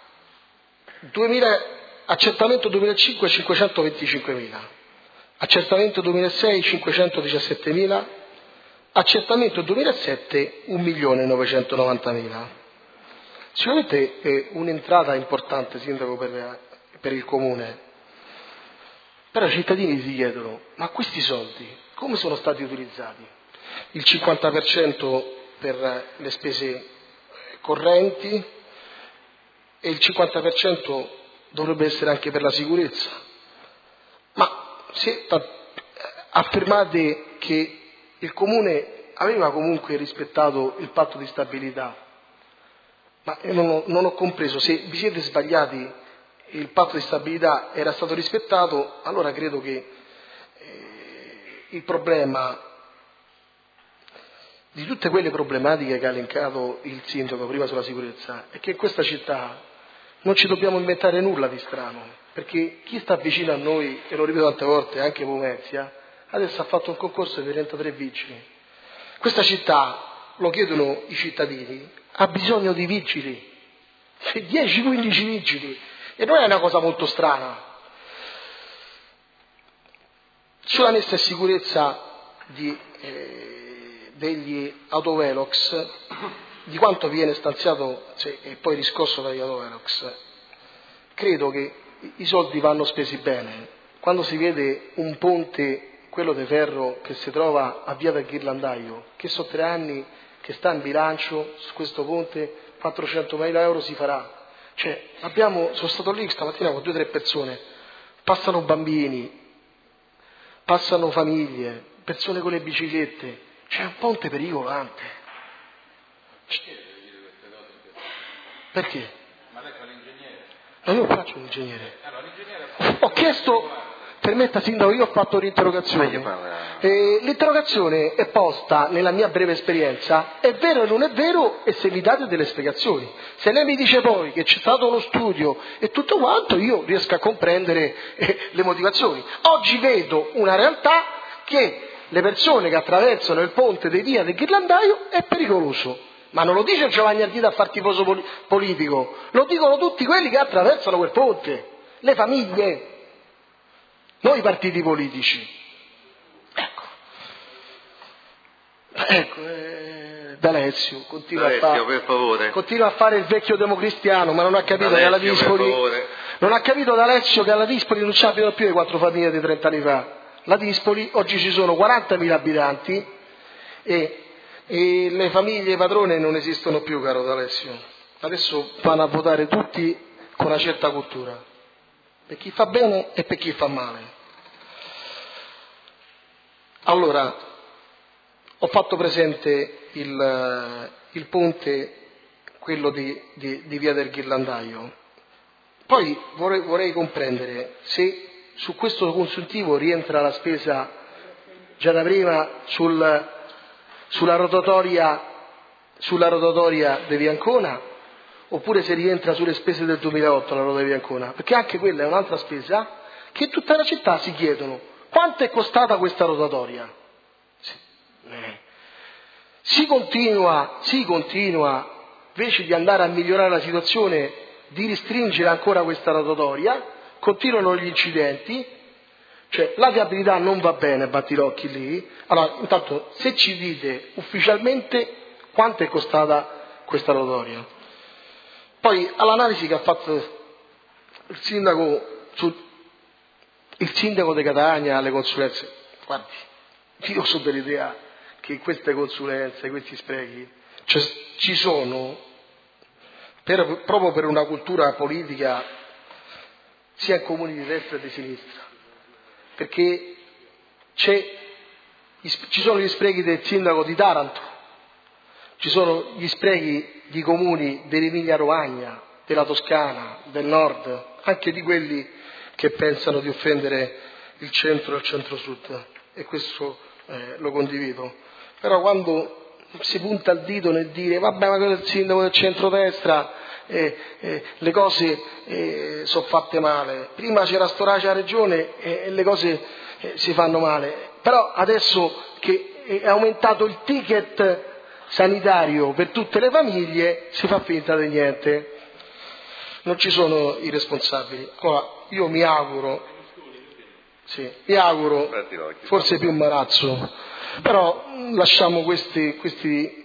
accertamento 2005 525.000, accertamento 2006 517.000, accertamento 2007 1.990.000. Sicuramente è un'entrata importante, Sindaco, per il Comune, però i cittadini si chiedono, ma questi soldi come sono stati utilizzati? Il 50% per le spese correnti e il 50% dovrebbe essere anche per la sicurezza. Ma se affermate che il Comune aveva comunque rispettato il patto di stabilità, ma io non ho compreso, se vi siete sbagliati, il patto di stabilità era stato rispettato, allora credo che il problema di tutte quelle problematiche che ha elencato il sindaco prima sulla sicurezza è che in questa città non ci dobbiamo inventare nulla di strano, perché chi sta vicino a noi, e lo ripeto tante volte, anche Pomezia, adesso ha fatto un concorso di 33 vigili. Questa città, lo chiedono i cittadini, ha bisogno di vigili, 10-15 vigili, e non è una cosa molto strana. Sulla messa in sicurezza degli autovelox, di quanto viene stanziato e poi riscosso dagli autovelox, credo che i soldi vanno spesi bene. Quando si vede un ponte, quello di ferro che si trova a via del Ghirlandaio, che sono 3 anni che sta in bilancio, su questo ponte 400.000 euro si farà. Sono stato lì stamattina con 2-3 persone, passano bambini, passano famiglie, persone con le biciclette, c'è un ponte pericolante. Perché? Ma lei fa l'ingegnere? No, io non faccio l'ingegnere. Ho chiesto, permetta sindaco, io ho fatto l'interrogazione. L'interrogazione è posta nella mia breve esperienza, è vero o non è vero, e se mi date delle spiegazioni. Se lei mi dice poi che c'è stato uno studio e tutto quanto, io riesco a comprendere le motivazioni. Oggi vedo una realtà che le persone che attraversano il ponte di via del Ghirlandaio è pericoloso. Ma non lo dice Giovanni Ardita a far tifoso politico, lo dicono tutti quelli che attraversano quel ponte, le famiglie, non i partiti politici. D'Alessio continua a fare il vecchio democristiano, ma non ha capito che alla Dispoli, non ha capito D'Alessio che alla Dispoli non ci abitano più le 4 famiglie di 30 anni fa. La Dispoli oggi ci sono 40.000 abitanti e le famiglie padrone non esistono più, caro D'Alessio. Adesso vanno a votare tutti con una certa cultura, per chi fa bene e per chi fa male. Allora, ho fatto presente il ponte, quello di via del Ghirlandaio. Poi vorrei comprendere se su questo consuntivo rientra la spesa già da prima sulla rotatoria di via Ancona, oppure se rientra sulle spese del 2008 la rotatoria di via Ancona, perché anche quella è un'altra spesa che tutta la città si chiedono: quanto è costata questa rotatoria? Si continua invece di andare a migliorare la situazione, di restringere ancora questa rotatoria, continuano gli incidenti, la viabilità non va bene, Battirocchi lì. Allora, intanto, se ci dite ufficialmente quanto è costata questa rotatoria. Poi, all'analisi che ha fatto il sindaco di Catania, alle consulenze, guardi, io sono dell'idea che queste consulenze, questi sprechi, ci sono proprio per una cultura politica sia in comuni di destra che di sinistra, perché ci sono gli sprechi del sindaco di Taranto, ci sono gli sprechi di comuni dell'Emilia Romagna, della Toscana, del nord, anche di quelli che pensano di offendere il centro e il centro-sud, e questo lo condivido. Però quando si punta il dito nel dire vabbè, ma quello è il sindaco del centrodestra, le cose sono fatte male, prima c'era storage a regione e le cose si fanno male, però adesso che è aumentato il ticket sanitario per tutte le famiglie si fa finta di niente, non ci sono i responsabili. Allora, io mi auguro, forse più Marazzo, però lasciamo questi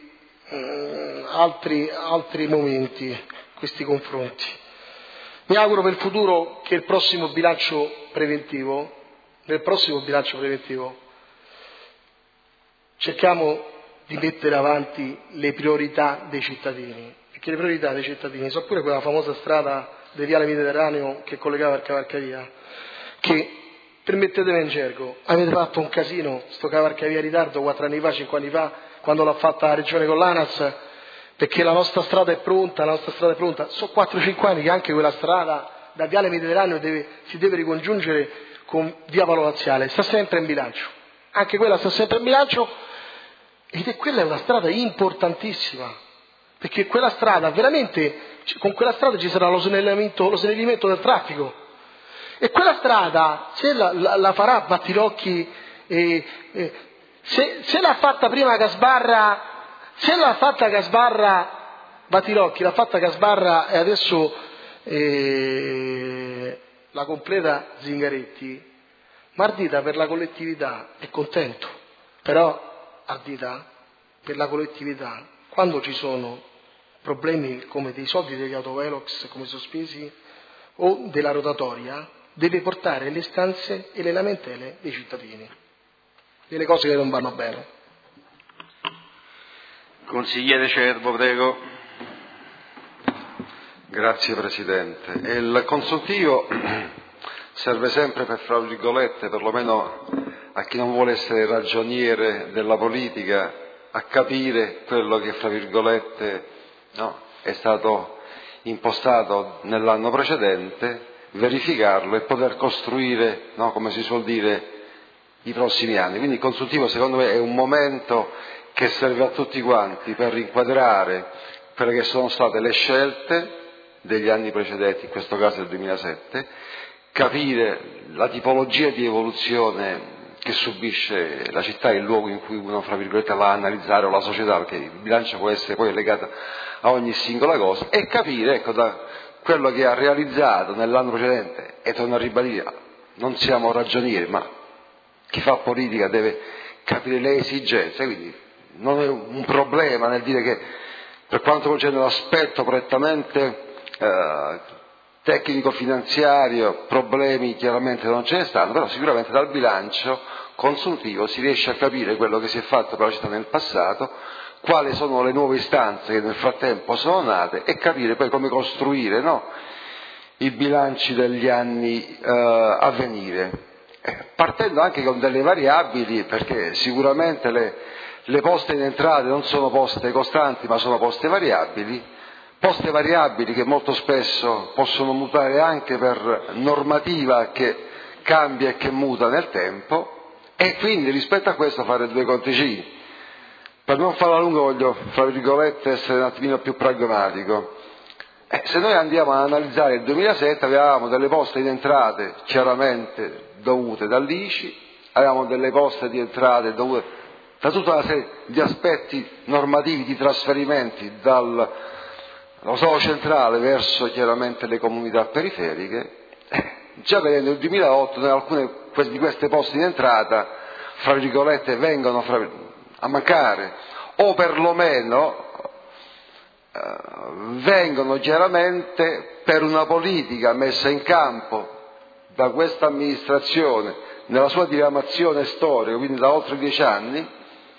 altri momenti, questi confronti. Mi auguro per il futuro che nel prossimo bilancio preventivo cerchiamo di mettere avanti le priorità dei cittadini, perché le priorità dei cittadini sono pure quella famosa strada del Viale Mediterraneo che collegava al Cavalcavia, che, permettetemi in gergo, avete fatto un casino, sto Cavalcavia in ritardo 4 anni fa, 5 anni fa, quando l'ha fatta la Regione con l'ANAS, perché la nostra strada è pronta, sono 4-5 anni che anche quella strada da Viale Mediterraneo si deve ricongiungere con Via Paolo Laziale, sta sempre in bilancio, anche quella sta sempre in bilancio, quella è una strada importantissima, perché quella strada veramente, con quella strada ci sarà lo snellimento del traffico, e quella strada, se la farà Battirocchi, se l'ha fatta prima Gasbarra, se l'ha fatta Gasbarra Battirocchi, l'ha fatta Gasbarra e adesso la completa Zingaretti, ma Ardita per la collettività è contento, però Ardita per la collettività, quando ci sono problemi come dei soldi degli autovelox come sospesi o della rotatoria, deve portare le istanze e le lamentele dei cittadini, delle cose che non vanno bene. Consigliere Cerbo, prego. Grazie Presidente. Il consultivo serve sempre per, fra virgolette, perlomeno a chi non vuole essere ragioniere della politica, a capire quello che, fra virgolette, è stato impostato nell'anno precedente, verificarlo e poter costruire, come si suol dire, i prossimi anni. Quindi il consultivo secondo me è un momento che serve a tutti quanti per inquadrare quelle che sono state le scelte degli anni precedenti, in questo caso del 2007, capire la tipologia di evoluzione che subisce la città, il luogo in cui uno, fra virgolette, va a analizzare, o la società, perché il bilancio può essere poi legato a ogni singola cosa, e capire, da quello che ha realizzato nell'anno precedente, e torno a ribadire, non siamo ragionieri, ma chi fa politica deve capire le esigenze, quindi non è un problema nel dire che per quanto concerne l'aspetto prettamente tecnico-finanziario, problemi chiaramente non ce ne stanno, però sicuramente dal bilancio consuntivo si riesce a capire quello che si è fatto per la città nel passato, quali sono le nuove istanze che nel frattempo sono nate, e capire poi come costruire i bilanci degli anni a venire, partendo anche con delle variabili, perché sicuramente le poste in entrate non sono poste costanti ma sono poste variabili che molto spesso possono mutare anche per normativa che cambia e che muta nel tempo, e quindi rispetto a questo fare due conticini. Per non farla lunga voglio, fra virgolette, essere un attimino più pragmatico. Se noi andiamo ad analizzare il 2007 avevamo delle poste in entrate chiaramente dovute dall'ICI, avevamo delle poste di entrate dovute da tutta una serie di aspetti normativi, di trasferimenti dal Stato centrale verso chiaramente le comunità periferiche. Già vedendo il 2008 alcune di queste poste in entrata, fra virgolette, vengono a mancare, o perlomeno vengono chiaramente per una politica messa in campo da questa amministrazione nella sua diramazione storica, quindi da oltre 10 anni,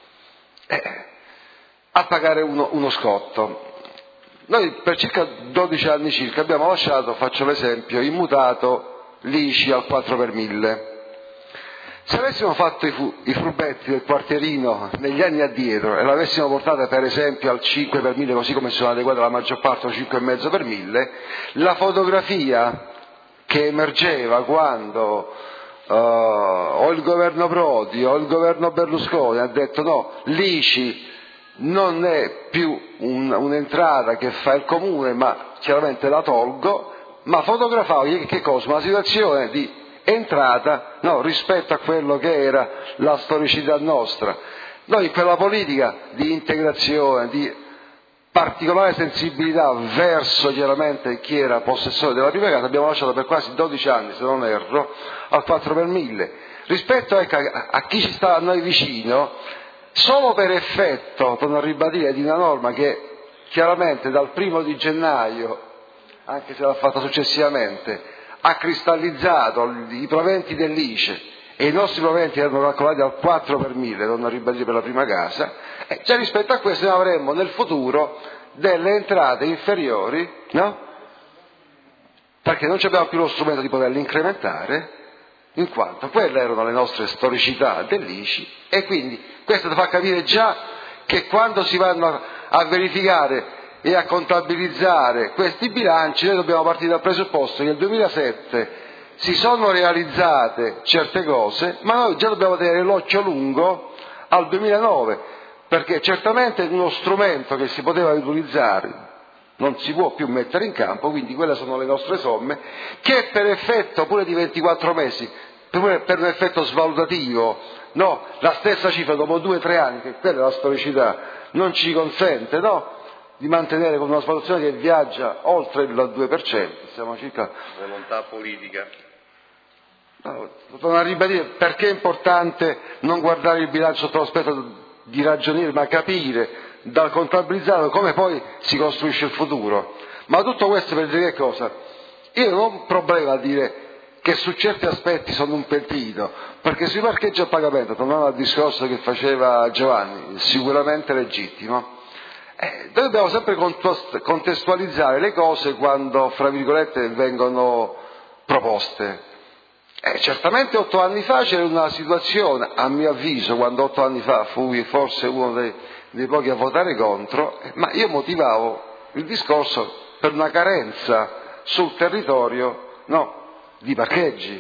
a pagare uno scotto. Noi per circa 12 anni circa abbiamo lasciato, faccio l'esempio, immutato l'ICI al 4 per 1000. Se avessimo fatto i furbetti del quartierino negli anni addietro e l'avessimo portata per esempio al 5 per 1000, così come sono adeguate la maggior parte, o 5,5 per 1000, la fotografia che emergeva quando o il governo Prodi o il governo Berlusconi ha detto no, l'ICI non è più un'entrata che fa il comune, ma chiaramente la tolgo, ma fotografavo che cosa? Una situazione di entrata rispetto a quello che era la storicità nostra. Noi per la politica di integrazione, di particolare sensibilità verso chiaramente chi era possessore della prima casa, abbiamo lasciato per quasi 12 anni, se non erro, al 4 per 1000. Rispetto a chi ci sta a noi vicino, solo per effetto, torno a ribadire, di una norma che chiaramente dal 1 di gennaio, anche se l'ha fatta successivamente, ha cristallizzato i proventi dell'ICE e i nostri proventi erano calcolati al 4 per 1000, non ribadire per la prima casa, già rispetto a questo avremmo nel futuro delle entrate inferiori, no? Perché non abbiamo più lo strumento di poterle incrementare, in quanto quelle erano le nostre storicità dell'ICI, e quindi questo fa capire già che quando si vanno a verificare e a contabilizzare questi bilanci noi dobbiamo partire dal presupposto che nel 2007 si sono realizzate certe cose, ma noi già dobbiamo tenere l'occhio lungo al 2009, perché certamente uno strumento che si poteva utilizzare non si può più mettere in campo, quindi quelle sono le nostre somme, che per effetto pure di 24 mesi, per un effetto svalutativo, no, la stessa cifra dopo 2-3 anni, che quella è la storicità, non ci consente, no, di mantenere con una svalutazione che viaggia oltre il 2%, siamo circa... Volontà politica. No, torno a ribadire perché è importante non guardare il bilancio sotto l'aspetto di ragioniere, ma capire dal contabilizzare come poi si costruisce il futuro. Ma tutto questo per dire che cosa? Io non ho un problema a dire che su certi aspetti sono un pentito, perché sui parcheggi a pagamento, tornando al discorso che faceva Giovanni, sicuramente legittimo, noi dobbiamo sempre contestualizzare le cose quando, fra virgolette, vengono proposte. Certamente 8 anni fa c'era una situazione, a mio avviso, quando 8 anni fa fui forse uno dei pochi a votare contro, ma io motivavo il discorso per una carenza sul territorio, no, di parcheggi.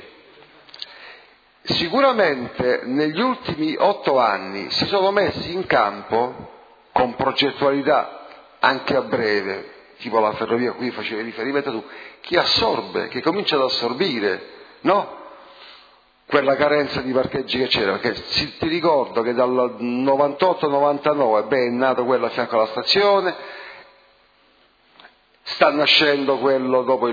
Sicuramente negli ultimi 8 anni si sono messi in campo con progettualità anche a breve, tipo la ferrovia a cui facevi riferimento tu, che comincia ad assorbire, no? Quella carenza di parcheggi che c'era, perché ti ricordo che dal 98-99 è nato quello a fianco alla stazione, sta nascendo quello dopo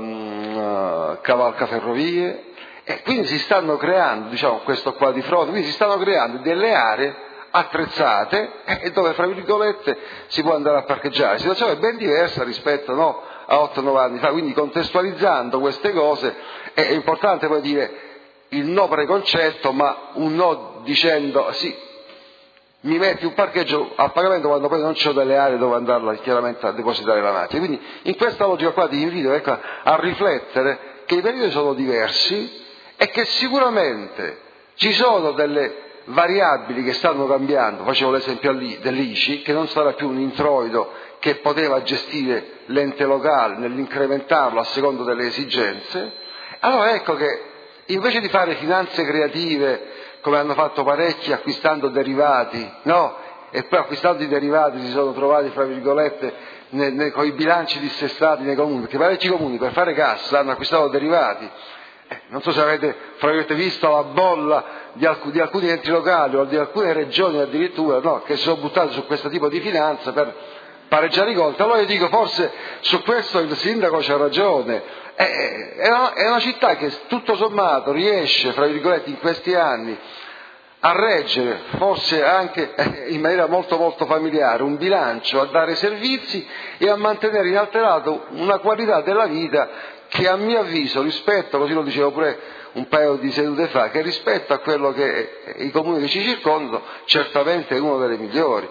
il cavalca ferrovie, e quindi si stanno creando, diciamo, questo qua di fronte, quindi si stanno creando delle aree attrezzate e dove, fra virgolette, si può andare a parcheggiare. La situazione è ben diversa rispetto, no, a 8-9 anni fa, quindi contestualizzando queste cose è importante poi dire il no preconcetto, ma un no dicendo sì, mi metti un parcheggio a pagamento quando poi non c'ho delle aree dove andarla chiaramente a depositare la macchina. Quindi in questa logica qua ti invito, ecco, a riflettere che i periodi sono diversi e che sicuramente ci sono delle variabili che stanno cambiando. Facevo l'esempio dell'ICI, che non sarà più un introito che poteva gestire l'ente locale nell'incrementarlo a secondo delle esigenze. Allora ecco che invece di fare finanze creative, come hanno fatto parecchi acquistando derivati, no? E poi acquistando i derivati si sono trovati, fra virgolette, con i bilanci dissestati nei comuni, perché parecchi comuni per fare cassa hanno acquistato derivati. Non so se avete, fra virgolette, visto la bolla di alcuni enti locali o di alcune regioni addirittura, no? Che si sono buttati su questo tipo di finanza per pareggiare i conti. Allora io dico, forse su questo il sindaco c'ha ragione. È una città che tutto sommato riesce, fra virgolette, in questi anni a reggere, forse anche in maniera molto molto familiare, un bilancio, a dare servizi e a mantenere inalterato una qualità della vita che, a mio avviso, rispetto, così lo dicevo pure un paio di sedute fa, che rispetto a quello che i comuni che ci circondano certamente è uno delle migliori.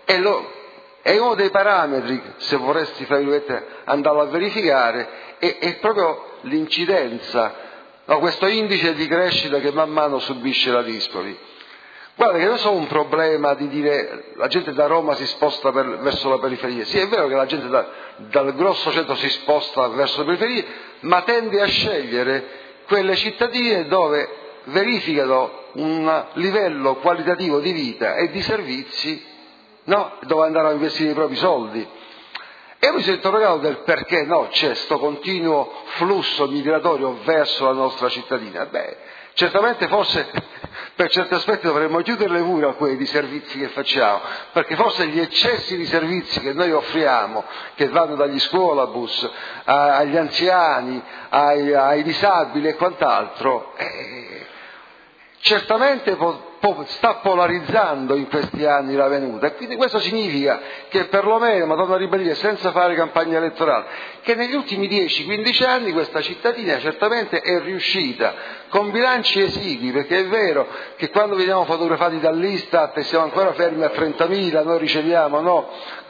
È uno dei parametri, se vorresti, fra virgolette, andarlo a verificare, è proprio l'incidenza, no, questo indice di crescita che man mano subisce la Dispoli. Guarda che non è solo un problema di dire la gente da Roma si sposta verso la periferia. Sì, è vero che la gente dal grosso centro si sposta verso la periferia, ma tende a scegliere quelle cittadine dove verificano un livello qualitativo di vita e di servizi, no, dove andare a investire i propri soldi. E mi sono interrogato del perché no, c'è questo continuo flusso migratorio verso la nostra cittadina. Certamente forse per certi aspetti dovremmo chiudere le mura a quei servizi che facciamo, perché forse gli eccessi di servizi che noi offriamo, che vanno dagli scuolabus agli anziani, ai disabili e quant'altro, certamente sta polarizzando in questi anni la venuta, e quindi questo significa che perlomeno, ma torno a ribadire senza fare campagna elettorale, che negli ultimi 10-15 anni questa cittadina certamente è riuscita con bilanci esigui, perché è vero che quando veniamo fotografati dall'Istat e siamo ancora fermi a 30.000, noi riceviamo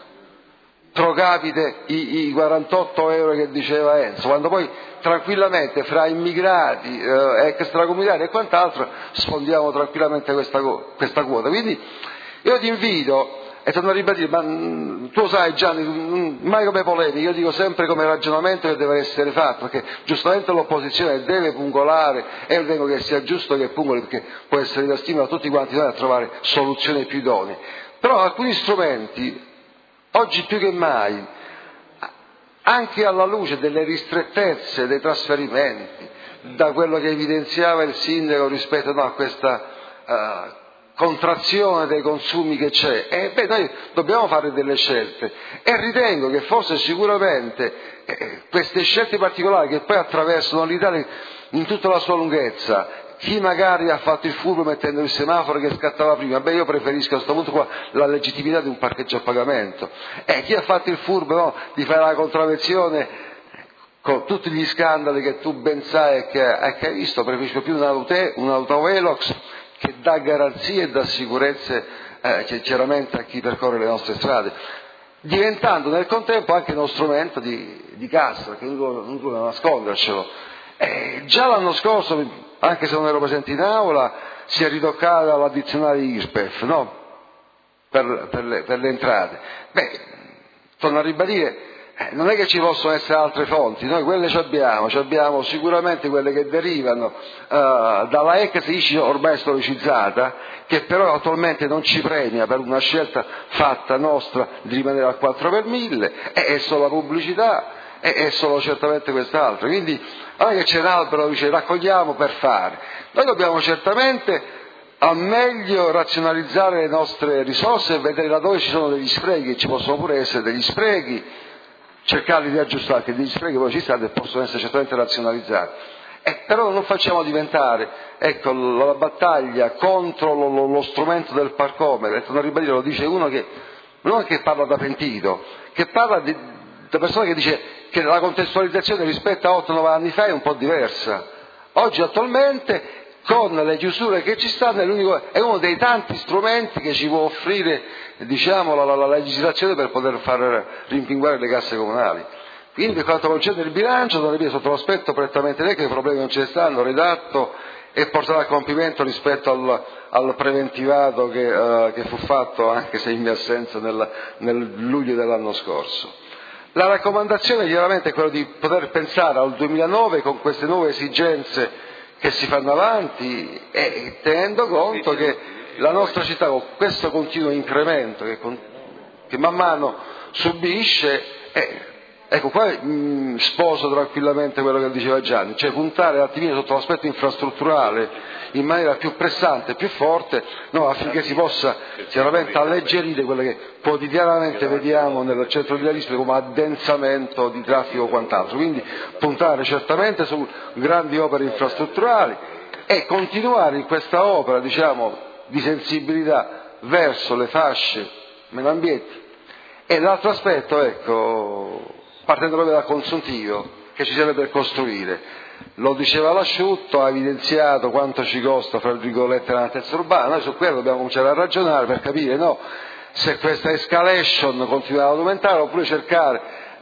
pro capite i 48 euro che diceva Enzo, quando poi tranquillamente fra immigrati, extracomunitari e quant'altro sfondiamo tranquillamente questa quota. Quindi io ti invito, e torno a ribadire, ma tu sai Gianni, mai come polemica, io dico sempre come ragionamento che deve essere fatto, perché giustamente l'opposizione deve pungolare, e io ritengo che sia giusto che pungoli, perché può essere da stimolo a tutti quanti noi a trovare soluzioni più idonee. Però alcuni strumenti, oggi più che mai, anche alla luce delle ristrettezze dei trasferimenti, da quello che evidenziava il sindaco rispetto a questa contrazione dei consumi che c'è, noi dobbiamo fare delle scelte, e ritengo che forse sicuramente queste scelte particolari che poi attraversano l'Italia in tutta la sua lunghezza, chi magari ha fatto il furbo mettendo il semaforo che scattava prima, io preferisco a questo punto qua la legittimità di un parcheggio a pagamento, chi ha fatto il furbo di fare la contravvenzione con tutti gli scandali che tu ben sai e che hai visto, preferisco più un'autovelox che dà garanzie e dà sicurezze chiaramente a chi percorre le nostre strade, diventando nel contempo anche uno strumento di cassa, che non dobbiamo nascondercelo. Già l'anno scorso, anche se non ero presente in aula, si è ridoccata l'addizionale IRPEF, per le entrate. Torno a ribadire, non è che ci possono essere altre fonti, noi quelle ci abbiamo sicuramente quelle che derivano dalla ex ICI ormai storicizzata, che però attualmente non ci premia per una scelta fatta nostra di rimanere al 4 per 1000, è solo la pubblicità, è solo certamente quest'altro. Quindi non è che c'è un albero, dice raccogliamo per fare, noi dobbiamo certamente al meglio razionalizzare le nostre risorse e vedere laddove ci sono degli sprechi, ci possono pure essere degli sprechi, cercare di aggiustare, che degli sprechi poi ci stanno e possono essere certamente razionalizzati. Però non facciamo diventare la battaglia contro lo strumento del parcometro, torno a ribadire, lo dice uno che non è che parla da pentito, che parla da persona che dice che la contestualizzazione rispetto a 8-9 anni fa è un po' diversa. Oggi attualmente, con le chiusure che ci stanno, è uno dei tanti strumenti che ci può offrire la legislazione per poter far rimpinguare le casse comunali. Quindi per quanto concerne il bilancio, sotto l'aspetto prettamente tecnico i problemi non ce ne stanno, redatto e portato a compimento rispetto al preventivato che fu fatto, anche se in mia assenza, nel luglio dell'anno scorso. La raccomandazione chiaramente è quella di poter pensare al 2009 con queste nuove esigenze che si fanno avanti, e tenendo conto che la nostra città, con questo continuo incremento che man mano subisce, qua sposo tranquillamente quello che diceva Gianni, cioè puntare un attimino sotto l'aspetto infrastrutturale in maniera più pressante, più forte, affinché si possa chiaramente alleggerire quelle che quotidianamente vediamo nel centro di Larispoli come addensamento di traffico o quant'altro. Quindi puntare certamente su grandi opere infrastrutturali e continuare in questa opera, di sensibilità verso le fasce meno ambienti. E l'altro aspetto, partendo proprio dal consuntivo che ci serve per costruire, lo diceva l'Asciutto, ha evidenziato quanto ci costa, fra virgolette, l'altezza urbana. Noi su quello dobbiamo cominciare a ragionare per capire se questa escalation continuerà ad aumentare, oppure cercare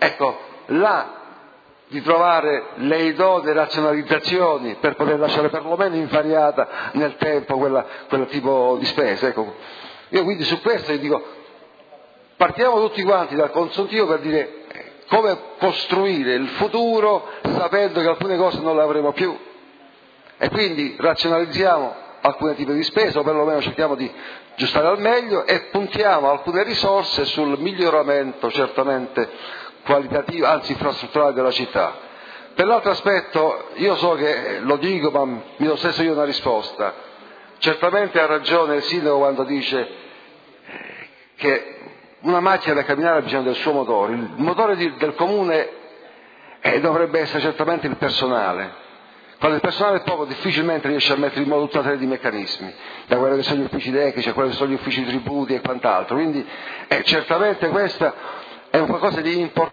di trovare le idonee razionalizzazioni per poter lasciare perlomeno invariata nel tempo quel tipo di spesa. Io quindi su questo dico, partiamo tutti quanti dal consuntivo per dire come costruire il futuro sapendo che alcune cose non le avremo più, e quindi razionalizziamo alcuni tipi di spesa, o perlomeno cerchiamo di aggiustare al meglio, e puntiamo alcune risorse sul miglioramento certamente qualitativo, anzi infrastrutturale della città. Per l'altro aspetto, io so che lo dico, ma mi do stesso io una risposta. Certamente ha ragione il sindaco quando dice che una macchina da camminare ha bisogno del suo motore. Il motore del comune dovrebbe essere certamente il personale. quando il personale è poco difficilmente riesce a mettere in moto tutta una serie di meccanismi, da quello che sono gli uffici tecnici a quello che sono gli uffici tributi e quant'altro, quindi certamente questa è un qualcosa di importante.